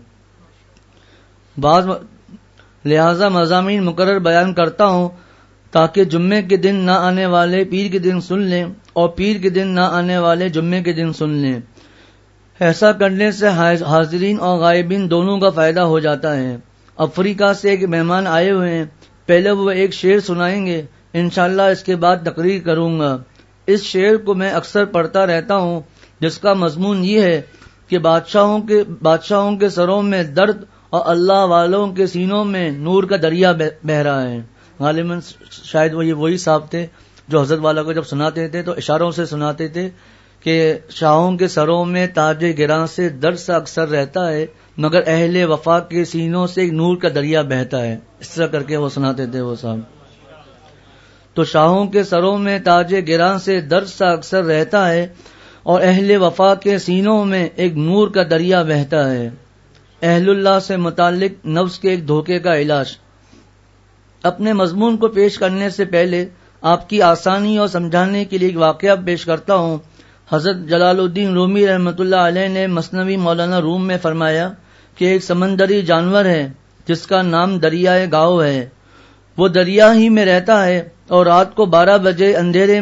لہذا مضامین مقرر بیان کرتا ہوں تاکہ جمعے کے دن نہ آنے والے پیر کے دن سن لیں اور پیر کے دن نہ آنے والے جمعے کے دن سن لیں. ایسا کرنے سے حاضرین اور غائبین دونوں کا فائدہ ہو جاتا ہے. افریقہ سے ایک مہمان آئے ہوئے ہیں, پہلے وہ ایک شعر سنائیں گے, انشاءاللہ اس کے بعد تقریر کروں گا. اس شعر کو میں اکثر پڑھتا رہتا ہوں, جس کا مضمون یہ ہے کہ بادشاہوں کے سروں میں درد اور اللہ والوں کے سینوں میں نور کا دریا بہ رہا ہے. غالباً شاید وہ وہی صاحب تھے جو حضرت والا کو جب سناتے تھے تو اشاروں سے سناتے تھے کہ شاہوں کے سروں میں تاج گراں سے درد سا اکثر رہتا ہے, مگر اہل وفا کے سینوں سے ایک نور کا دریا بہتا ہے. اس طرح کر کے وہ سناتے تھے وہ صاحب. تو شاہوں کے سروں میں تاج گراں سے درد سا اکثر رہتا ہے اور اہل وفا کے سینوں میں ایک نور کا دریا بہتا ہے. اہل اللہ سے متعلق نفس کے ایک دھوکے کا علاج. اپنے مضمون کو پیش کرنے سے پہلے آپ کی آسانی اور سمجھانے کے لیے ایک واقعہ پیش کرتا ہوں. حضرت جلال الدین رومی رحمۃ اللہ علیہ نے مثنوی مولانا روم میں فرمایا کہ ایک سمندری جانور ہے جس کا نام دریائے گاؤ ہے. وہ دریا ہی میں رہتا ہے اور رات کو 12 بجے اندھیرے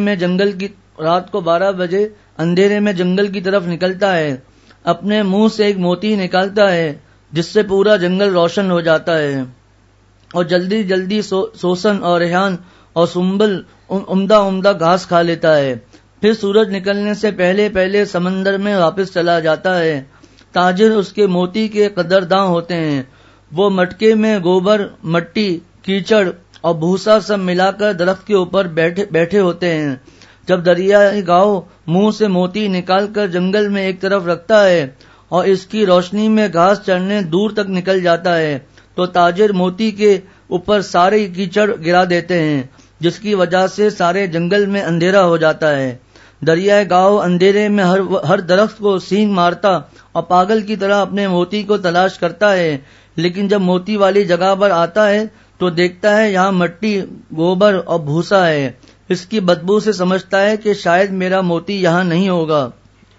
میں جنگل کی طرف نکلتا ہے. اپنے منہ سے ایک موتی نکالتا ہے جس سے پورا جنگل روشن ہو جاتا ہے اور جلدی جلدی سوسن اور ریحان اور سنبل عمدہ گھاس کھا لیتا ہے. پھر سورج نکلنے سے پہلے سمندر میں واپس چلا جاتا ہے. تاجر اس کے موتی کے قدرداں ہوتے ہیں. وہ مٹکے میں گوبر, مٹی, کیچڑ اور بھوسا سب ملا کر درخت کے اوپر بیٹھے ہوتے ہیں. جب دریائے گاؤ منہ سے موتی نکال کر جنگل میں ایک طرف رکھتا ہے اور اس کی روشنی میں گھاس چرنے دور تک نکل جاتا ہے تو تاجر موتی کے اوپر سارے کیچڑ گرا دیتے ہیں, جس کی وجہ سے سارے جنگل میں اندھیرا ہو جاتا ہے. دریائے گاؤ اندھیرے میں ہر درخت کو سینگ مارتا اور پاگل کی طرح اپنے موتی کو تلاش کرتا ہے, لیکن جب موتی والی جگہ پر آتا ہے تو دیکھتا ہے یہاں مٹی, گوبر اور بھوسا ہے. اس کی بدبو سے سمجھتا ہے کہ شاید میرا موتی یہاں نہیں ہوگا.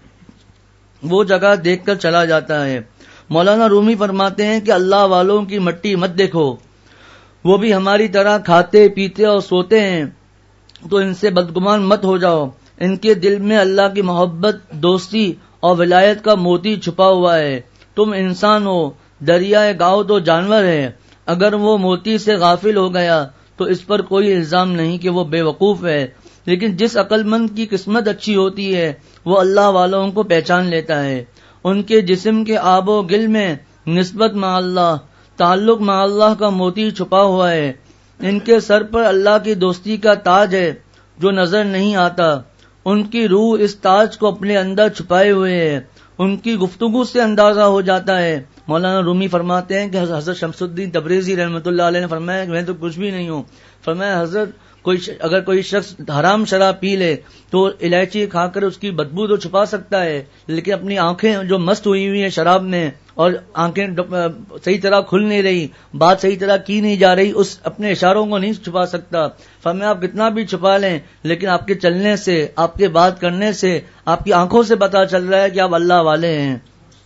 وہ جگہ دیکھ کر چلا جاتا ہے. مولانا رومی فرماتے ہیں کہ اللہ والوں کی مٹی مت دیکھو, وہ بھی ہماری طرح کھاتے پیتے اور سوتے ہیں, تو ان سے بدگمان مت ہو جاؤ. ان کے دل میں اللہ کی محبت, دوستی اور ولایت کا موتی چھپا ہوا ہے. تم انسان ہو, دریائے گاؤ تو جانور ہے. اگر وہ موتی سے غافل ہو گیا تو اس پر کوئی الزام نہیں کہ وہ بے وقوف ہے, لیکن جس عقل مند کی قسمت اچھی ہوتی ہے وہ اللہ والوں کو پہچان لیتا ہے. ان کے جسم کے آب و گل میں نسبت مع اللہ, تعلق مع اللہ کا موتی چھپا ہوا ہے. ان کے سر پر اللہ کی دوستی کا تاج ہے جو نظر نہیں آتا. ان کی روح اس تاج کو اپنے اندر چھپائے ہوئے ہے. ان کی گفتگو سے اندازہ ہو جاتا ہے. مولانا رومی فرماتے ہیں کہ حضرت شمس الدین تبریزی رحمۃ اللہ علیہ نے فرمایا کہ میں تو کچھ بھی نہیں ہوں. فرمایا حضرت اگر کوئی شخص حرام شراب پی لے تو الائچی کھا کر اس کی بدبو تو چھپا سکتا ہے, لیکن اپنی آنکھیں جو مست ہوئی ہوئی ہیں شراب میں اور آنکھیں صحیح طرح کھل نہیں رہی, بات صحیح طرح کی نہیں جا رہی, اس اپنے اشاروں کو نہیں چھپا سکتا. فرمایا آپ کتنا بھی چھپا لیں لیکن آپ کے چلنے سے, آپ کے بات کرنے سے, آپ کی آنکھوں سے پتا چل رہا ہے کہ آپ اللہ والے ہیں.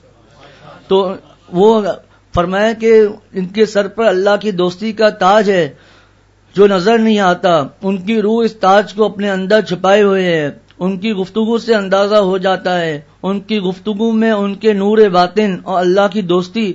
تو وہ فرمایا کہ ان کے سر پر اللہ کی دوستی کا تاج ہے جو نظر نہیں آتا. ان کی روح اس تاج کو اپنے اندر چھپائے ہوئے ہے. ان کی گفتگو سے اندازہ ہو جاتا ہے. ان کی گفتگو میں ان کے نور باطن اور اللہ کی دوستی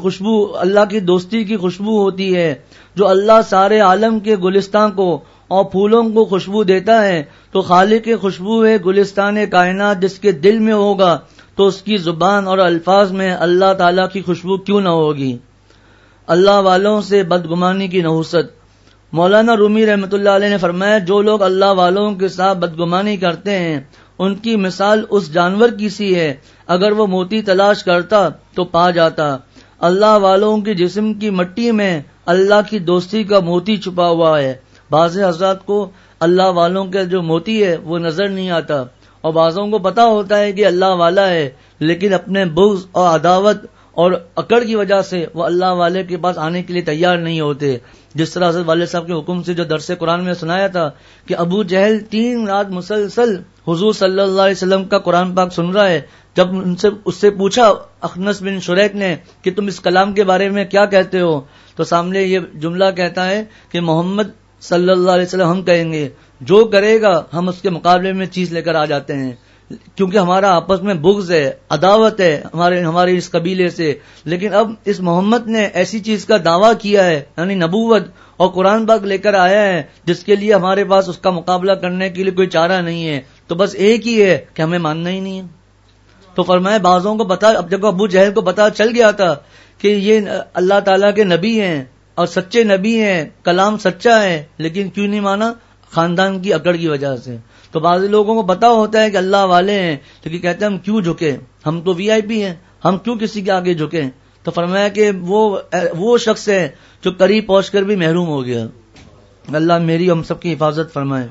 کی خوشبو ہوتی ہے. جو اللہ سارے عالم کے گلستان کو اور پھولوں کو خوشبو دیتا ہے تو خالق خوشبو ہے گلستان کائنات جس کے دل میں ہوگا تو اس کی زبان اور الفاظ میں اللہ تعالیٰ کی خوشبو کیوں نہ ہوگی. اللہ والوں سے بدگمانی کی نحوست. مولانا رومی رحمۃ اللہ علیہ نے فرمایا جو لوگ اللہ والوں کے ساتھ بدگمانی کرتے ہیں ان کی مثال اس جانور کی سی ہے، اگر وہ موتی تلاش کرتا تو پا جاتا۔ اللہ والوں کے جسم کی مٹی میں اللہ کی دوستی کا موتی چھپا ہوا ہے۔ بعض حضرات کو اللہ والوں کا جو موتی ہے وہ نظر نہیں آتا، اور بعضوں کو پتا ہوتا ہے کہ اللہ والا ہے، لیکن اپنے بغض اور عداوت اور اکڑ کی وجہ سے وہ اللہ والے کے پاس آنے کے لیے تیار نہیں ہوتے۔ جس طرح حضرت والد صاحب کے حکم سے جو درس قرآن میں سنایا تھا کہ ابو جہل 3 رات مسلسل حضور صلی اللہ علیہ وسلم کا قرآن پاک سن رہا ہے، جب اس سے پوچھا اخنس بن شریک نے کہ تم اس کلام کے بارے میں کیا کہتے ہو، تو سامنے یہ جملہ کہتا ہے کہ محمد صلی اللہ علیہ وسلم ہم کہیں گے، جو کرے گا ہم اس کے مقابلے میں چیز لے کر آ جاتے ہیں، کیونکہ ہمارا آپس میں بغض ہے، عداوت ہے ہمارے اس قبیلے سے۔ لیکن اب اس محمد نے ایسی چیز کا دعویٰ کیا ہے، یعنی نبوت اور قرآن پاک لے کر آیا ہے جس کے لیے ہمارے پاس اس کا مقابلہ کرنے کے لیے کوئی چارہ نہیں ہے، تو بس ایک ہی ہے کہ ہمیں ماننا ہی نہیں ہے۔ تو فرمایا بعضوں کو پتا، اب جب ابو جہل کو پتا چل گیا تھا کہ یہ اللہ تعالیٰ کے نبی ہیں اور سچے نبی ہیں، کلام سچا ہے، لیکن کیوں نہیں مانا؟ خاندان کی اکڑ کی وجہ سے۔ تو بعض لوگوں کو پتا ہوتا ہے کہ اللہ والے ہیں، لیکن کہتے ہیں ہم کیوں جھکے، ہم تو وی آئی پی ہیں، ہم کیوں کسی کے آگے جھکیں؟ تو فرمایا کہ وہ شخص ہے جو قریب پہنچ کر بھی محروم ہو گیا۔ اللہ میری ہم سب کی حفاظت فرمائے۔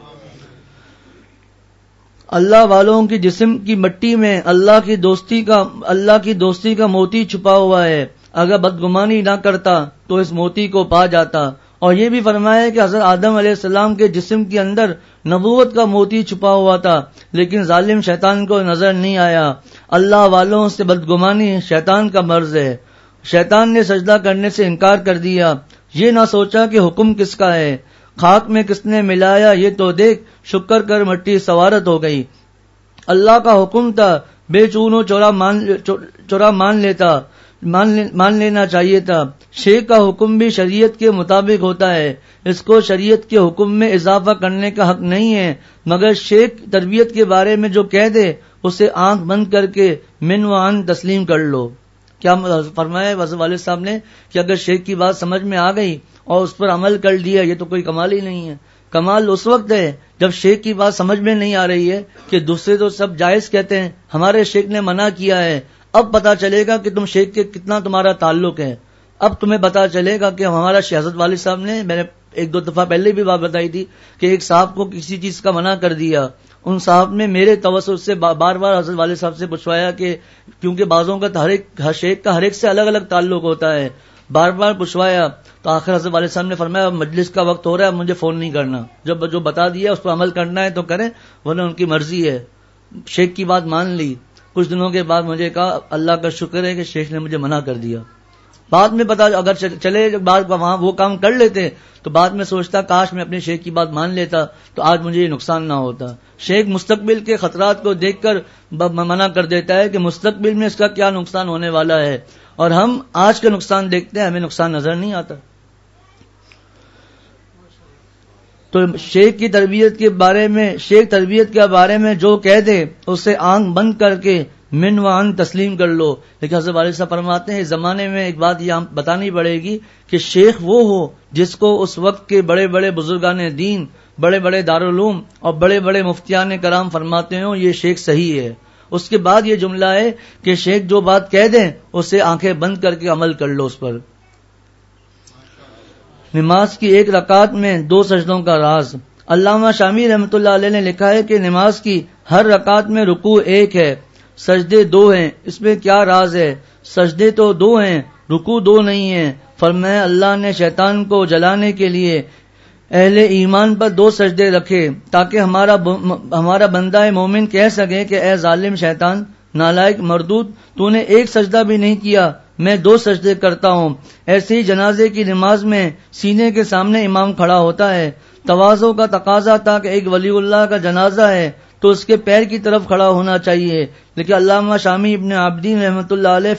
اللہ والوں کی جسم کی مٹی میں اللہ کی دوستی کا موتی چھپا ہوا ہے، اگر بدگمانی نہ کرتا تو اس موتی کو پا جاتا۔ اور یہ بھی فرمایا کہ حضرت آدم علیہ السلام کے جسم کے اندر نبوت کا موتی چھپا ہوا تھا، لیکن ظالم شیطان کو نظر نہیں آیا۔ اللہ والوں سے بدگمانی شیطان کا مرض ہے۔ شیطان نے سجدہ کرنے سے انکار کر دیا، یہ نہ سوچا کہ حکم کس کا ہے، خاک میں کس نے ملایا یہ تو دیکھ، شکر کر مٹی سوارت ہو گئی۔ اللہ کا حکم تھا، بے چونو چورا مان لینا چاہیے تھا۔ شیخ کا حکم بھی شریعت کے مطابق ہوتا ہے، اس کو شریعت کے حکم میں اضافہ کرنے کا حق نہیں ہے، مگر شیخ تربیت کے بارے میں جو کہہ دے اسے آنکھ بند کر کے من و عن تسلیم کر لو۔ کیا فرمایا والد صاحب نے کہ اگر شیخ کی بات سمجھ میں آ گئی اور اس پر عمل کر دیا، یہ تو کوئی کمال ہی نہیں ہے۔ کمال اس وقت ہے جب شیخ کی بات سمجھ میں نہیں آ رہی ہے کہ دوسرے تو سب جائز کہتے ہیں، ہمارے شیخ نے منع کیا ہے۔ اب پتا چلے گا کہ تم شیخ کے کتنا تمہارا تعلق ہے۔ اب تمہیں پتا چلے گا کہ ہمارا حضرت والد صاحب نے، میں نے 1-2 دفعہ پہلے بھی بات بتائی تھی کہ ایک صاحب کو کسی چیز کا منع کر دیا، ان صاحب نے میرے توسط سے بار بار حضرت والد صاحب سے پوچھوایا کہ کیونکہ بعضوں کا ہر شیخ کا ہر ایک سے الگ الگ تعلق ہوتا ہے، بار بار پوچھوایا، تو آخر حضرت والد صاحب نے فرمایا مجلس کا وقت ہو رہا ہے، مجھے فون نہیں کرنا، جب جو بتا دیا اس پر عمل کرنا ہے تو کریں، ورنہ ان کی مرضی ہے۔ شیخ کی بات مان لی۔ کچھ دنوں کے بعد مجھے کہا اللہ کا شکر ہے کہ شیخ نے مجھے منع کر دیا۔ بعد میں پتا اگر چلے بعد وہاں وہ کام کر لیتے تو بعد میں سوچتا کاش میں اپنے شیخ کی بات مان لیتا تو آج مجھے یہ نقصان نہ ہوتا۔ شیخ مستقبل کے خطرات کو دیکھ کر منع کر دیتا ہے کہ مستقبل میں اس کا کیا نقصان ہونے والا ہے، اور ہم آج کا نقصان دیکھتے ہیں، ہمیں نقصان نظر نہیں آتا۔ تو شیخ تربیت کے بارے میں جو کہہ دے اسے آنکھ بند کر کے من و عن تسلیم کر لو۔ لیکن حضرت والد صاحب فرماتے ہیں اس زمانے میں ایک بات یہ بتانی پڑے گی کہ شیخ وہ ہو جس کو اس وقت کے بڑے بڑے بزرگان دین، بڑے بڑے دارالعلوم اور بڑے بڑے مفتیان کرام فرماتے ہوں یہ شیخ صحیح ہے۔ اس کے بعد یہ جملہ ہے کہ شیخ جو بات کہہ دیں اسے آنکھیں بند کر کے عمل کر لو اس پر۔ نماز کی 1 رکعت میں 2 سجدوں کا راز۔ علامہ شامی رحمۃ اللہ علیہ نے لکھا ہے کہ نماز کی ہر رکعت میں رکوع 1 ہے، سجدے 2 ہیں، اس میں کیا راز ہے؟ سجدے تو 2 ہیں، رکوع 2 نہیں ہیں۔ فرمایا اللہ نے شیطان کو جلانے کے لیے اہل ایمان پر 2 سجدے رکھے تاکہ ہمارا بندہ مومن کہہ سکے کہ اے ظالم شیطان، نالائق مردود، تو نے 1 سجدہ بھی نہیں کیا، میں 2 سجدے کرتا ہوں۔ ایسے ہی جنازے کی نماز میں سینے کے سامنے امام کھڑا ہوتا ہے۔ تواضع کا تقاضا تھا کہ ایک ولی اللہ کا جنازہ ہے تو اس کے پیر کی طرف کھڑا ہونا چاہیے، لیکن علامہ شامی ابن عابدین رحمۃ اللہ علیہ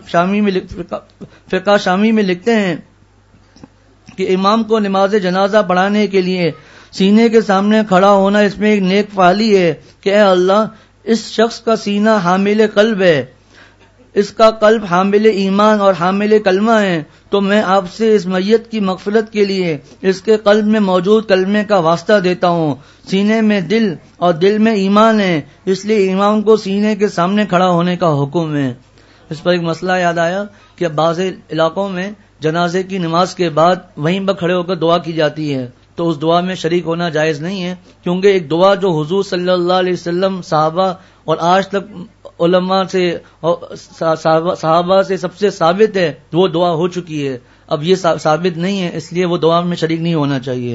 فقہ شامی میں لکھتے ہیں کہ امام کو نماز جنازہ پڑھانے کے لیے سینے کے سامنے کھڑا ہونا اس میں ایک نیک فعلی ہے کہ اے اللہ اس شخص کا سینہ حامل قلب ہے، اس کا قلب حامل ایمان اور حامل کلمہ ہے تو میں آپ سے اس میت کی مغفرت کے لیے اس کے قلب میں موجود کلمے کا واسطہ دیتا ہوں. سینے میں دل اور دل میں ایمان ہے، اس لیے امام کو سینے کے سامنے کھڑا ہونے کا حکم ہے. اس پر ایک مسئلہ یاد آیا کہ بعض علاقوں میں جنازے کی نماز کے بعد وہیں پر کھڑے ہو کر دعا کی جاتی ہے، تو اس دعا میں شریک ہونا جائز نہیں ہے، کیونکہ ایک دعا جو حضور صلی اللہ علیہ وسلم، صحابہ اور آج تک علماء سے صحابہ سے سب سے ثابت ہے، وہ دعا ہو چکی ہے. اب یہ ثابت نہیں ہے، اس لیے وہ دعا میں شریک نہیں ہونا چاہیے.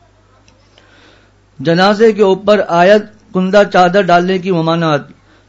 جنازے کے اوپر آیت کندہ چادر ڈالنے کی ممانعت.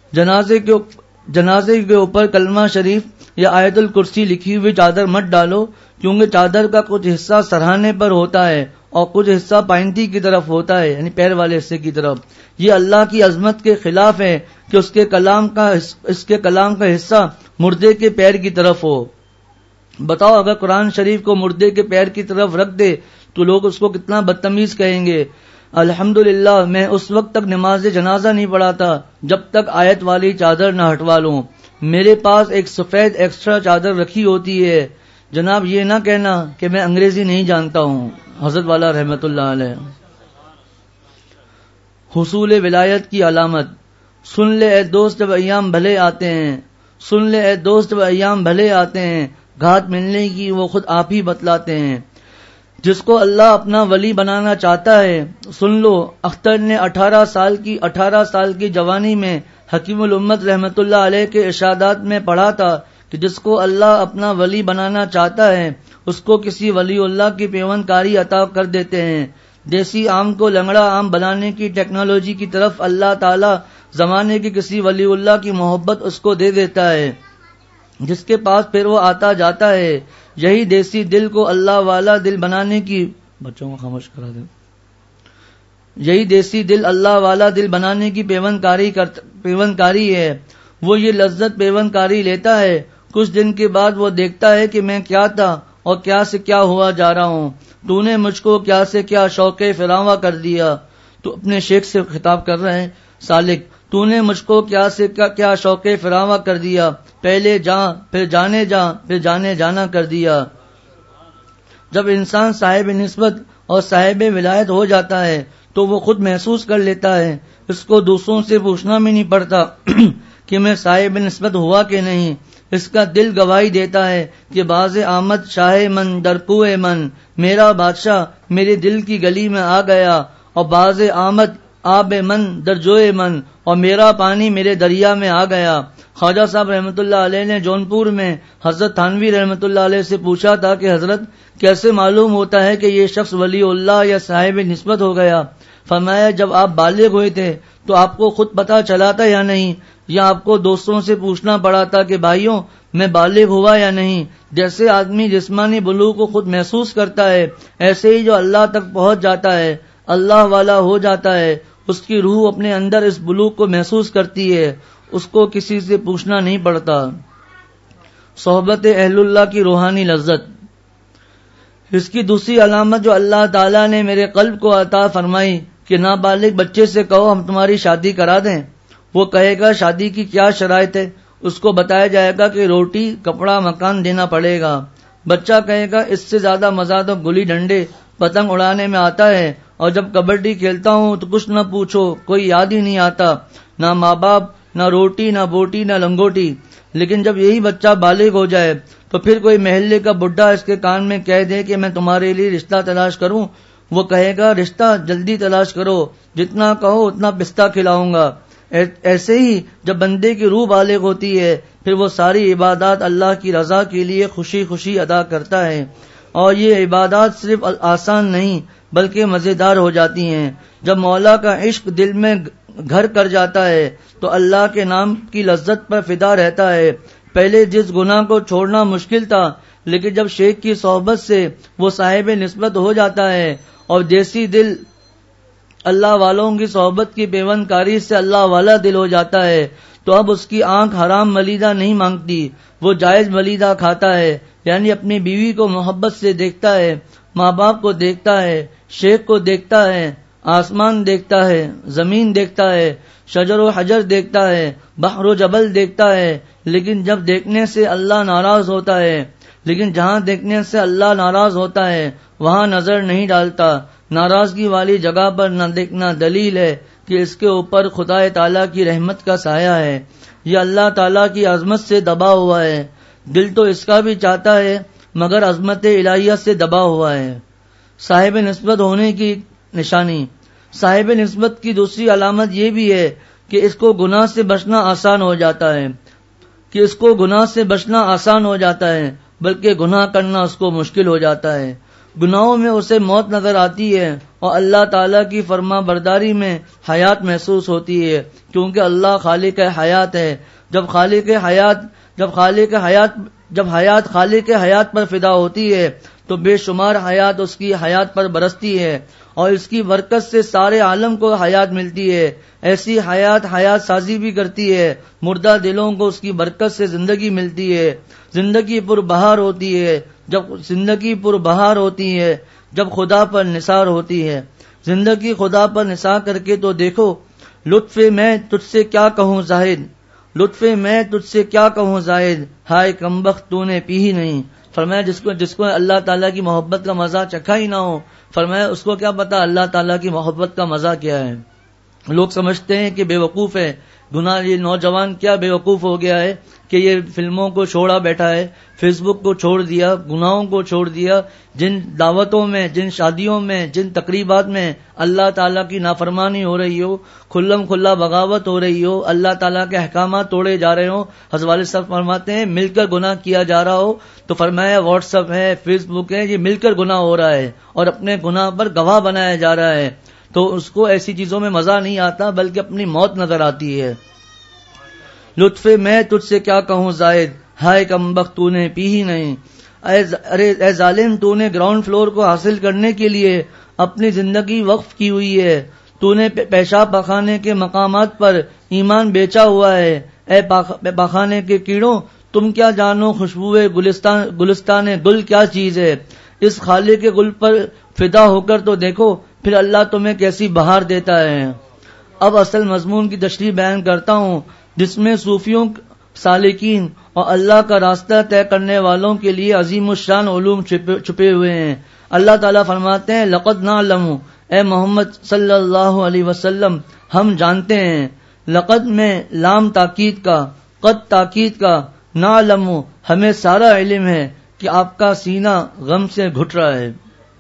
جنازے کے اوپر کلمہ شریف یا آیت الکرسی لکھی ہوئی چادر مت ڈالو، کیونکہ چادر کا کچھ حصہ سرہانے پر ہوتا ہے اور کچھ حصہ پائنتی کی طرف ہوتا ہے، یعنی پیر والے حصے کی طرف. یہ اللہ کی عظمت کے خلاف ہے کہ اس کے کلام کا حصہ مردے کے پیر کی طرف ہو. بتاؤ اگر قرآن شریف کو مردے کے پیر کی طرف رکھ دے تو لوگ اس کو کتنا بدتمیز کہیں گے. الحمدللہ میں اس وقت تک نماز جنازہ نہیں پڑھا تھا جب تک آیت والی چادر نہ ہٹوا لوں. میرے پاس ایک سفید ایکسٹرا چادر رکھی ہوتی ہے. جناب یہ نہ کہنا کہ میں انگریزی نہیں جانتا ہوں. حضرت والا رحمت اللہ علیہ. حصول ولایت کی علامت. سن لے اے دوست جب ایام بھلے آتے ہیں، سن لے اے دوست جب ایام بھلے آتے ہیں، گھات ملنے کی وہ خود آپ ہی بتلاتے ہیں. جس کو اللہ اپنا ولی بنانا چاہتا ہے، سن لو اختر نے 18 سال کی جوانی میں حکیم الامت رحمت اللہ علیہ کے ارشادات میں پڑھا تھا کہ جس کو اللہ اپنا ولی بنانا چاہتا ہے اس کو کسی ولی اللہ کی پیوند کاری عطا کر دیتے ہیں. دیسی آم کو لنگڑا آم بنانے کی ٹیکنالوجی کی طرف اللہ تعالی زمانے کے کسی ولی اللہ کی محبت اس کو دے دیتا ہے، جس کے پاس پھر وہ آتا جاتا ہے. یہی دیسی دل کو اللہ والا دل بنانے کی بچوں کو خاموش کرا دیں. یہی دیسی دل اللہ والا دل بنانے کی پیوند کاری ہے. وہ یہ لذت پیوند کاری لیتا ہے، کچھ دن کے بعد وہ دیکھتا ہے کہ میں کیا تھا اور کیا سے کیا ہوا جا رہا ہوں. تو نے مجھ کو کیا سے کیا شوق فراواں کر دیا. تو اپنے شیخ سے خطاب کر رہے ہیں سالک. تو نے مجھ کو کیا سے کیا شوق فراواں کر دیا، پہلے جاں پھر جانے جاں پھر جانے جانا کر دیا. جب انسان صاحب نسبت اور صاحب ولایت ہو جاتا ہے تو وہ خود محسوس کر لیتا ہے، اس کو دوسروں سے پوچھنا بھی نہیں پڑتا کہ میں صاحب نسبت ہوا کہ نہیں. اس کا دل گواہی دیتا ہے کہ باز آمد شاہ من در کوئے من، میرا بادشاہ میرے دل کی گلی میں آ گیا. اور باز آمد آب من در جوئے من، اور میرا پانی میرے دریا میں آ گیا. خواجہ صاحب رحمت اللہ علیہ نے جونپور میں حضرت تھانوی رحمت اللہ علیہ سے پوچھا تھا کہ حضرت کیسے معلوم ہوتا ہے کہ یہ شخص ولی اللہ یا صاحب نسبت ہو گیا؟ فرمایا جب آپ بالغ ہوئے تھے تو آپ کو خود پتا چلا تھا یا نہیں، یا آپ کو دوستوں سے پوچھنا پڑا تھا کہ بھائیوں میں بالغ ہوا یا نہیں؟ جیسے آدمی جسمانی بلوغ کو خود محسوس کرتا ہے، ایسے ہی جو اللہ تک پہنچ جاتا ہے، اللہ والا ہو جاتا ہے، اس کی روح اپنے اندر اس بلوغ کو محسوس کرتی ہے، اس کو کسی سے پوچھنا نہیں پڑتا. صحبت اہل اللہ کی روحانی لذت. اس کی دوسری علامت جو اللہ تعالیٰ نے میرے قلب کو عطا فرمائی کہ نابالغ بچے سے کہو ہم تمہاری شادی کرا دیں. وہ کہے گا شادی کی کیا شرائط ہے، اس کو بتایا جائے گا کہ روٹی کپڑا مکان دینا پڑے گا. بچہ کہے گا اس سے زیادہ مزہ تو گلی ڈنڈے پتنگ اڑانے میں آتا ہے، اور جب کبڈی کھیلتا ہوں تو کچھ نہ پوچھو کوئی یاد ہی نہیں آتا، نہ ماں باپ نہ روٹی نہ بوٹی نہ لنگوٹی. لیکن جب یہی بچہ بالغ ہو جائے تو پھر کوئی محلے کا بڈھا اس کے کان میں کہہ دے کہ میں تمہارے لیے رشتہ تلاش کروں، وہ کہے گا رشتہ جلدی تلاش کرو، جتنا کہو اتنا پستہ کھلاؤں گا. ایسے ہی جب بندے کی روح بالغ ہوتی ہے پھر وہ ساری عبادات اللہ کی رضا کے لیے خوشی خوشی ادا کرتا ہے، اور یہ عبادات صرف آسان نہیں بلکہ مزیدار ہو جاتی ہیں. جب مولا کا عشق دل میں گھر کر جاتا ہے تو اللہ کے نام کی لذت پر فدا رہتا ہے. پہلے جس گناہ کو چھوڑنا مشکل تھا، لیکن جب شیخ کی صحبت سے وہ صاحب نسبت ہو جاتا ہے اور دیسی دل اللہ والوں کی صحبت کی پیوند کاری سے اللہ والا دل ہو جاتا ہے تو اب اس کی آنکھ حرام ملیدہ نہیں مانگتی، وہ جائز ملیدہ کھاتا ہے. یعنی اپنی بیوی کو محبت سے دیکھتا ہے، ماں باپ کو دیکھتا ہے، شیخ کو دیکھتا ہے، آسمان دیکھتا ہے، زمین دیکھتا ہے، شجر و حجر دیکھتا ہے، بحر و جبل دیکھتا ہے، لیکن جب دیکھنے سے اللہ ناراض ہوتا ہے، لیکن جہاں دیکھنے سے اللہ ناراض ہوتا ہے وہاں نظر نہیں ڈالتا۔ ناراضگی والی جگہ پر نہ دیکھنا دلیل ہے کہ اس کے اوپر خدا تعالیٰ کی رحمت کا سایہ ہے، یہ اللہ تعالیٰ کی عظمت سے دبا ہوا ہے۔ دل تو اس کا بھی چاہتا ہے مگر عظمت الہیہ سے دبا ہوا ہے۔ صاحب نسبت ہونے کی نشانی، صاحب نسبت کی دوسری علامت یہ بھی ہے کہ اس کو گناہ سے بچنا آسان ہو جاتا ہے، بلکہ گناہ کرنا اس کو مشکل ہو جاتا ہے۔ گناہوں میں اسے موت نظر آتی ہے اور اللہ تعالیٰ کی فرما برداری میں حیات محسوس ہوتی ہے، کیونکہ اللہ خالق حیات ہے۔ جب حیات خالق حیات پر فدا ہوتی ہے تو بے شمار حیات اس کی حیات پر برستی ہے اور اس کی برکت سے سارے عالم کو حیات ملتی ہے۔ ایسی حیات سازی بھی کرتی ہے، مردہ دلوں کو اس کی برکت سے زندگی ملتی ہے۔ زندگی پر بہار ہوتی ہے جب خدا پر نثار ہوتی ہے۔ زندگی خدا پر نثار کر کے تو دیکھو، لطف میں تجھ سے کیا کہوں زاہد، ہائے کمبخت تو نے پی ہی نہیں۔ فرمایا جس کو اللہ تعالیٰ کی محبت کا مزہ چکھا ہی نہ ہو، فرمایا اس کو کیا پتا اللہ تعالیٰ کی محبت کا مزہ کیا ہے۔ لوگ سمجھتے ہیں کہ بے وقوف ہے گناہ، یہ نوجوان کیا بے وقوف ہو گیا ہے کہ یہ فلموں کو چھوڑا بیٹھا ہے، فیس بک کو چھوڑ دیا، گناہوں کو چھوڑ دیا۔ جن دعوتوں میں، جن شادیوں میں، جن تقریبات میں اللہ تعالیٰ کی نافرمانی ہو رہی ہو، کھلم کھلا بغاوت ہو رہی ہو، اللہ تعالیٰ کے احکامات توڑے جا رہے ہوں، حضرت والد صاحب فرماتے ہیں مل کر گناہ کیا جا رہا ہو تو فرمایا واٹس ایپ ہے، فیس بک ہے، یہ مل کر گناہ ہو رہا ہے اور اپنے گناہ پر گواہ بنایا جا رہا ہے، تو اس کو ایسی چیزوں میں مزہ نہیں آتا بلکہ اپنی موت نظر آتی ہے۔ لطف میں تجھ سے کیا کہوں زائد، ہائے کمبخت تو نے پی ہی نہیں۔ اے ظالم، تو نے گراؤنڈ فلور کو حاصل کرنے کے لیے اپنی زندگی وقف کی ہوئی ہے، تو نے پیشاب پخانے کے مقامات پر ایمان بیچا ہوا ہے۔ اے پخانے کے کیڑوں، تم کیا جانو خوشبوئے گلستان گل کیا چیز ہے، اس خالق کے گل پر فدا ہو کر تو دیکھو، پھر اللہ تمہیں کیسی بہار دیتا ہے۔ اب اصل مضمون کی تشریح بیان کرتا ہوں، جس میں صوفیوں، سالکین اور اللہ کا راستہ طے کرنے والوں کے لیے عظیم الشان علوم چھپے ہوئے ہیں۔ اللہ تعالیٰ فرماتے ہیں لقد نعلم، اے محمد صلی اللہ علیہ وسلم ہم جانتے ہیں، لقد میں لام تاکید کا، قد تاکید کا، نعلم ہمیں سارا علم ہے کہ آپ کا سینہ غم سے گھٹ رہا ہے،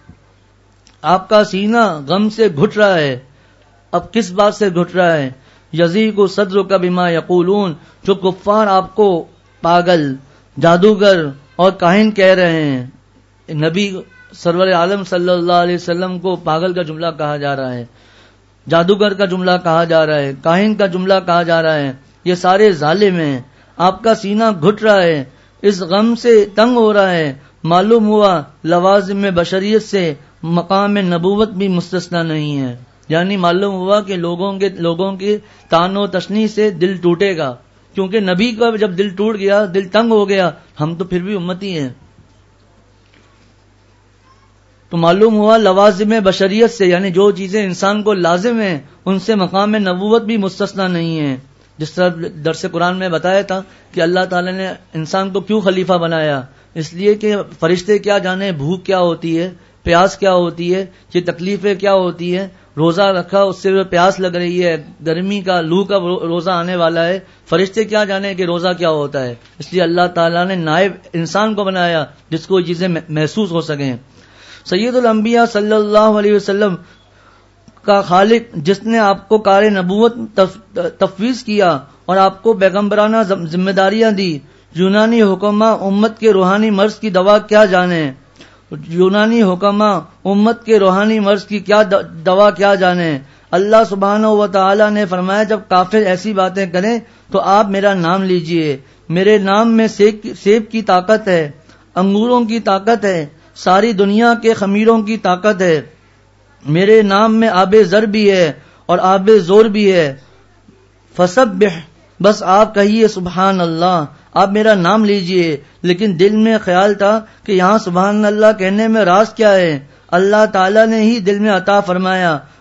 آپ کا سینہ غم سے گھٹ رہا ہے۔ اب کس بات سے گھٹ رہا ہے؟ یضیق صدرک بما یقولون، جو کفار آپ کو پاگل، جادوگر اور کاہن کہہ رہے ہیں۔ نبی سرور عالم صلی اللہ علیہ وسلم کو پاگل کا جملہ کہا جا رہا ہے، جادوگر کا جملہ کہا جا رہا ہے، کاہن کا جملہ کہا جا رہا ہے، یہ سارے ظالم ہیں۔ آپ کا سینہ گھٹ رہا ہے، اس غم سے تنگ ہو رہا ہے۔ معلوم ہوا لوازم بشریت سے مقام نبوت بھی مستثنا نہیں ہے، یعنی معلوم ہوا کہ لوگوں کے تان و تشنی سے دل ٹوٹے گا، کیونکہ نبی کا جب دل ٹوٹ گیا، دل تنگ ہو گیا، ہم تو پھر بھی امتی ہیں، تو معلوم ہوا لوازم بشریت سے، یعنی جو چیزیں انسان کو لازم ہیں ان سے مقام نبوت بھی مستثنا نہیں ہے۔ جس طرح درس قرآن میں بتایا تھا کہ اللہ تعالی نے انسان کو کیوں خلیفہ بنایا، اس لیے کہ فرشتے کیا جانے بھوک کیا ہوتی ہے، پیاس کیا ہوتی ہے، یہ تکلیفیں کیا ہوتی ہے۔ روزہ رکھا، اس سے پیاس لگ رہی ہے، گرمی کا، لو کا روزہ آنے والا ہے، فرشتے کیا جانے کہ روزہ کیا ہوتا ہے، اس لیے اللہ تعالیٰ نے نائب انسان کو بنایا جس کو یہ چیزیں محسوس ہو سکیں۔ سید الانبیاء صلی اللہ علیہ وسلم کا خالق، جس نے آپ کو کار نبوت تفویض کیا اور آپ کو پیغمبرانہ ذمہ داریاں دی، یونانی حکماں امت کے روحانی مرض کی دوا کیا جانے، یونانی حکماں امت کے روحانی مرض کی کیا دوا کیا جانے۔ اللہ سبحانہ و تعالی نے فرمایا جب کافر ایسی باتیں کریں تو آپ میرا نام لیجئے، میرے نام میں سیب کی طاقت ہے، انگوروں کی طاقت ہے، ساری دنیا کے خمیروں کی طاقت ہے، میرے نام میں آب زر بھی ہے اور آب زور بھی ہے۔ فسبح، بس آپ کہیے سبحان اللہ، آپ میرا نام لیجئے۔ لیکن دل میں خیال تھا کہ یہاں سبحان اللہ کہنے میں راز کیا ہے؟ اللہ تعالیٰ نے ہی دل میں عطا فرمایا،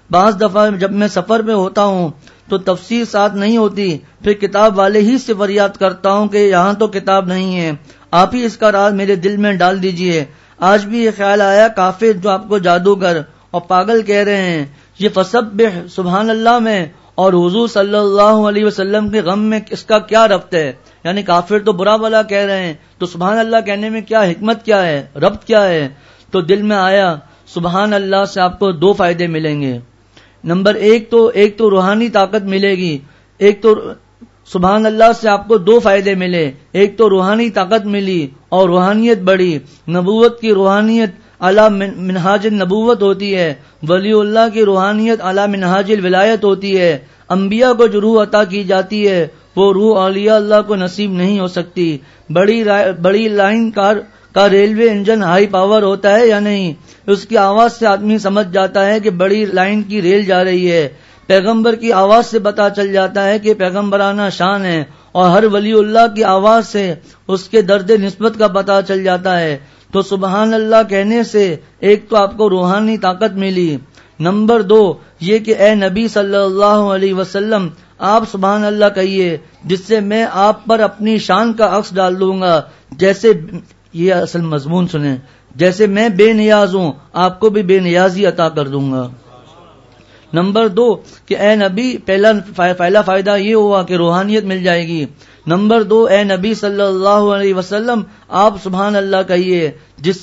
بعض دفعہ جب میں سفر میں ہوتا ہوں تو تفسیر ساتھ نہیں ہوتی، پھر کتاب والے ہی سے فریاد کرتا ہوں کہ یہاں تو کتاب نہیں ہے، آپ ہی اس کا راز میرے دل میں ڈال دیجئے۔ آج بھی یہ خیال آیا کافر جو آپ کو جادوگر اور پاگل کہہ رہے ہیں، یہ فسبح سبحان اللہ میں اور حضور صلی اللہ علیہ وسلم کے غم میں اس کا کیا ربط ہے؟ یعنی کافر تو برا بلا کہہ رہے ہیں، تو سبحان اللہ کہنے میں کیا حکمت کیا ہے، ربط کیا ہے؟ تو دل میں آیا سبحان اللہ سے آپ کو دو فائدے ملیں گے۔ نمبر ایک تو روحانی طاقت ملے گی، ایک تو سبحان اللہ سے آپ کو دو فائدے ملے، ایک تو روحانی طاقت ملی اور روحانیت بڑھی۔ نبوت کی روحانیت اعلیٰ منہاج النبوت ہوتی ہے، ولی اللہ کی روحانیت اعلیٰ منہاج الولایت ہوتی ہے۔ انبیاء کو جو روح عطا کی جاتی ہے وہ روح اولیاء اللہ کو نصیب نہیں ہو سکتی۔ بڑی لائن کا ریلوے انجن ہائی پاور ہوتا ہے یا نہیں؟ اس کی آواز سے آدمی سمجھ جاتا ہے کہ بڑی لائن کی ریل جا رہی ہے۔ پیغمبر کی آواز سے پتا چل جاتا ہے کہ پیغمبرانہ شان ہے، اور ہر ولی اللہ کی آواز سے اس کے درد نسبت کا پتا چل جاتا ہے۔ تو سبحان اللہ کہنے سے ایک تو آپ کو روحانی طاقت ملی، نمبر دو یہ کہ اے نبی صلی اللہ علیہ وسلم آپ سبحان اللہ کہیے، جس سے میں آپ پر اپنی شان کا عکس ڈال دوں گا۔ جیسے یہ اصل مضمون سنیں، جیسے میں بے نیاز ہوں آپ کو بھی بے نیازی عطا کر دوں گا۔ نمبر دو کہ اے نبی، پہلا فائدہ یہ ہوا کہ روحانیت مل جائے گی۔ نمبر دو اے نبی صلی اللہ علیہ وسلم آپ سبحان اللہ کہیے، جس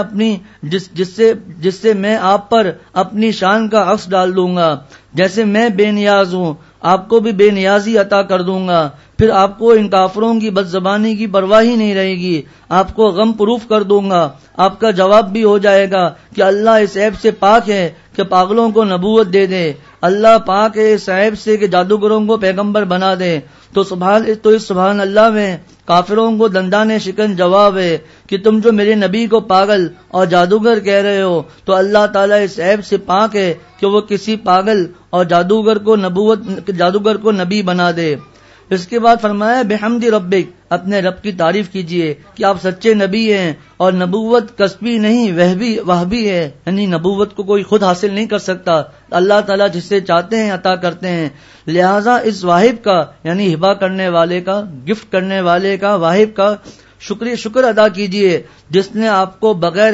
سے میں آپ پر اپنی شان کا عکس ڈال دوں گا۔ جیسے میں بے نیاز ہوں آپ کو بھی بے نیازی عطا کر دوں گا۔ پھر آپ کو ان کافروں کی بد زبانی کی پرواہ ہی نہیں رہے گی، آپ کو غم پروف کر دوں گا۔ آپ کا جواب بھی ہو جائے گا کہ اللہ اس عیب سے پاک ہے کہ پاگلوں کو نبوت دے دے، اللہ پاک ہے اس عیب سے کہ جادوگروں کو پیغمبر بنا دے۔ تو اس سبحان اللہ میں کافروں کو دندان شکن جواب ہے کہ تم جو میرے نبی کو پاگل اور جادوگر کہہ رہے ہو، تو اللہ تعالیٰ اس عیب سے پاک ہے کہ وہ کسی پاگل اور جادوگر کو نبی بنا دے۔ اس کے بعد فرمایا بحمد ربک، اپنے رب کی تعریف کیجئے کہ آپ سچے نبی ہیں، اور نبوت کسبی نہیں وہبی ہے، یعنی نبوت کو کوئی خود حاصل نہیں کر سکتا، اللہ تعالیٰ جس سے چاہتے ہیں عطا کرتے ہیں۔ لہٰذا اس واہب کا، یعنی ہبا کرنے والے کا، گفٹ کرنے والے کا، واہب کا شکر ادا کیجئے، جس نے آپ کو بغیر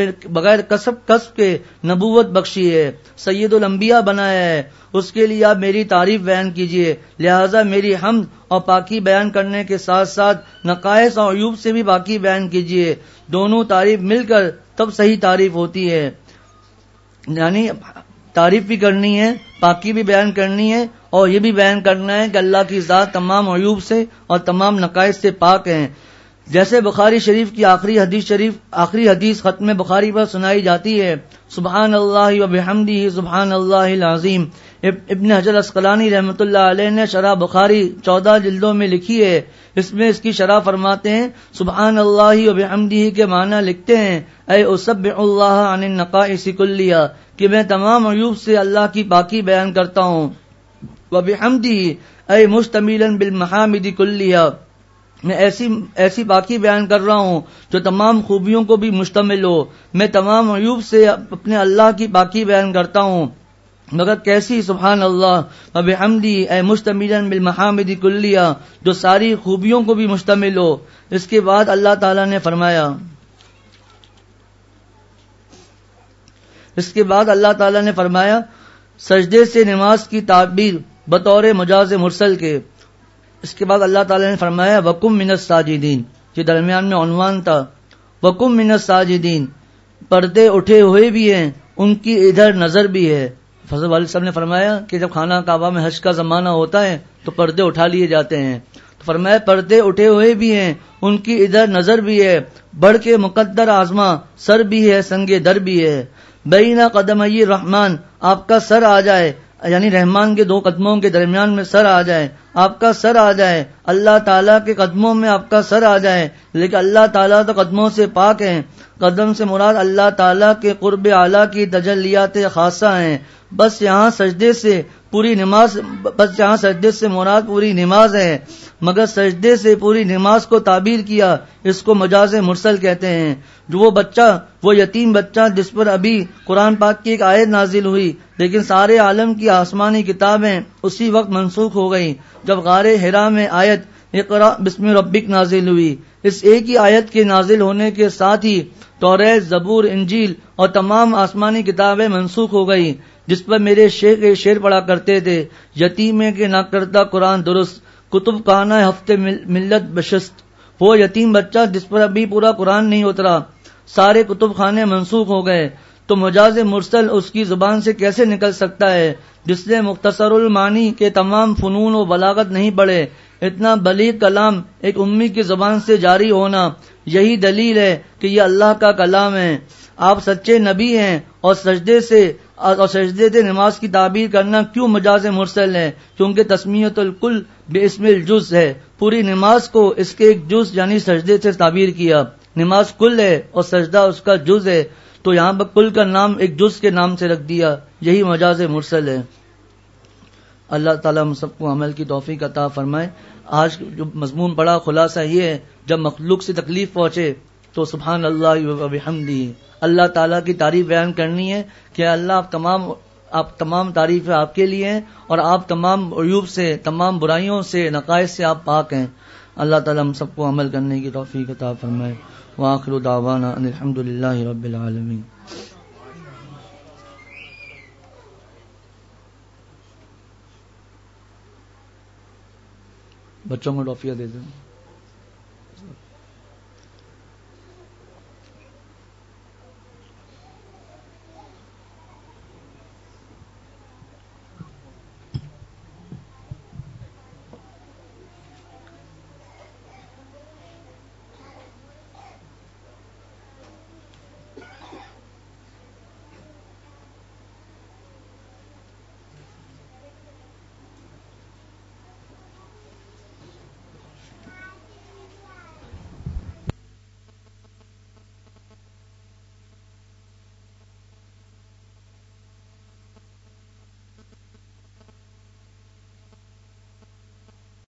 کسب کے نبوت بخشی ہے، سید الانبیاء بنایا ہے، اس کے لیے آپ میری تعریف بیان کیجئے۔ لہذا میری حمد اور پاکی بیان کرنے کے ساتھ ساتھ نقائص اور عیوب سے بھی پاکی بیان کیجئے۔ دونوں تعریف مل کر تب صحیح تعریف ہوتی ہے، یعنی تعریف بھی کرنی ہے، پاکی بھی بیان کرنی ہے، اور یہ بھی بیان کرنا ہے کہ اللہ کی ذات تمام عیوب سے اور تمام نقائص سے پاک ہیں۔ جیسے بخاری شریف کی آخری حدیث ختم بخاری پر سنائی جاتی ہے، سبحان اللہ و بحمدہ سبحان اللہ العظیم۔ ابن حجر اسقلانی رحمۃ اللہ علیہ نے شرح بخاری 14 جلدوں میں لکھی ہے، اس میں اس کی شرح فرماتے ہیں سبحان اللہ و بحمدہ کے معنی لکھتے ہیں اے اسبح اللہ عن النقائص کلیہ، کہ میں تمام عیوب سے اللہ کی پاکی بیان کرتا ہوں، و بحمدہ اے مشتملا بالمحامد کلیہ، میں ایسی پاکی بیان کر رہا ہوں جو تمام خوبیوں کو بھی مشتمل ہو۔ میں تمام عیوب سے اپنے اللہ کی پاکی بیان کرتا ہوں، مگر کیسی؟ سبحان اللہ و بحمدہ اے مشتملا بالمحامد کلیہ، جو ساری خوبیوں کو بھی مشتمل ہو۔ اس کے بعد اللہ تعالیٰ نے فرمایا سجدے سے نماز کی تعبیر بطور مجاز مرسل کے۔ اس کے بعد اللہ تعالیٰ نے فرمایا وَقُم مِّنَ السَّاجِدِينَ، یہ درمیان میں عنوان تھا، وَقُم مِّنَ السَّاجِدِينَ، پردے اٹھے ہوئے بھی ہیں، ان کی ادھر نظر بھی ہے۔ فضل والد صاحب نے فرمایا کہ جب خانہ کعبہ میں حج کا زمانہ ہوتا ہے تو پردے اٹھا لیے جاتے ہیں، تو فرمایا پردے اٹھے ہوئے بھی ہیں، ان کی ادھر نظر بھی ہے، بڑھ کے مقدر آزما سر بھی ہے، سنگ در بھی ہے۔ بین قدمی الرحمن، آپ کا سر آ جائے، یعنی رحمان کے دو قدموں کے درمیان میں سر آ جائے، آپ کا سر آ جائے، اللہ تعالیٰ کے قدموں میں آپ کا سر آ جائے، لیکن اللہ تعالیٰ تو قدموں سے پاک ہیں۔ قدم سے مراد اللہ تعالیٰ کے قرب اعلیٰ کی تجلیات خاصہ ہیں. بس یہاں سجدے سے مراد پوری نماز ہے، مگر سجدے سے پوری نماز کو تعبیر کیا، اس کو مجاز مرسل کہتے ہیں. جو وہ یتیم بچہ جس پر ابھی قرآن پاک کی ایک آیت نازل ہوئی، لیکن سارے عالم کی آسمانی کتابیں اسی وقت منسوخ ہو گئیں جب غار حرا میں آیت اقرا بسم ربک نازل ہوئی. اس ایک ہی آیت کے نازل ہونے کے ساتھ ہی توریت، زبور، انجیل اور تمام آسمانی کتابیں منسوخ ہو گئی. جس پر میرے شیخ شعر پڑھا کرتے تھے: یتیم کے نہ کرتا قرآن درست، کتب کہانا ہفتے ملت بشست. وہ یتیم بچہ جس پر ابھی پورا قرآن نہیں اترا، سارے کتب خانے منسوخ ہو گئے، تو مجاز مرسل اس کی زبان سے کیسے نکل سکتا ہے جس نے مختصر المعانی کے تمام فنون و بلاغت نہیں پڑھے؟ اتنا بلیغ کلام ایک امی کی زبان سے جاری ہونا یہی دلیل ہے کہ یہ اللہ کا کلام ہے. آپ سچے نبی ہیں، اور سجدے سے نماز کی تعبیر کرنا کیوں مجاز مرسل ہے؟ کیونکہ تسمیت الکل باسم الجز ہے. پوری نماز کو اس کے ایک جز یعنی سجدے سے تعبیر کیا. نماز کل ہے اور سجدہ اس کا جز ہے، تو یہاں پر کل کا نام ایک جز کے نام سے رکھ دیا، یہی مجاز مرسل ہے. اللہ تعالیٰ ہم سب کو عمل کی توفیق عطا فرمائے. آج جو مضمون پڑھا خلاصہ یہ ہے، جب مخلوق سے تکلیف پہنچے تو سبحان اللہ و بحمدہ، اللہ تعالیٰ کی تعریف بیان کرنی ہے کہ اللہ آپ تمام تعریفیں آپ کے لیے ہیں، اور آپ تمام عیوب سے، تمام برائیوں سے، نقائص سے آپ پاک ہیں. اللہ تعالیٰ ہم سب کو عمل کرنے کی توفیق عطا فرمائے. وآخر دعوانا ان الحمد للہ رب العالمین. بچوں کو ٹافیاں دے دیں.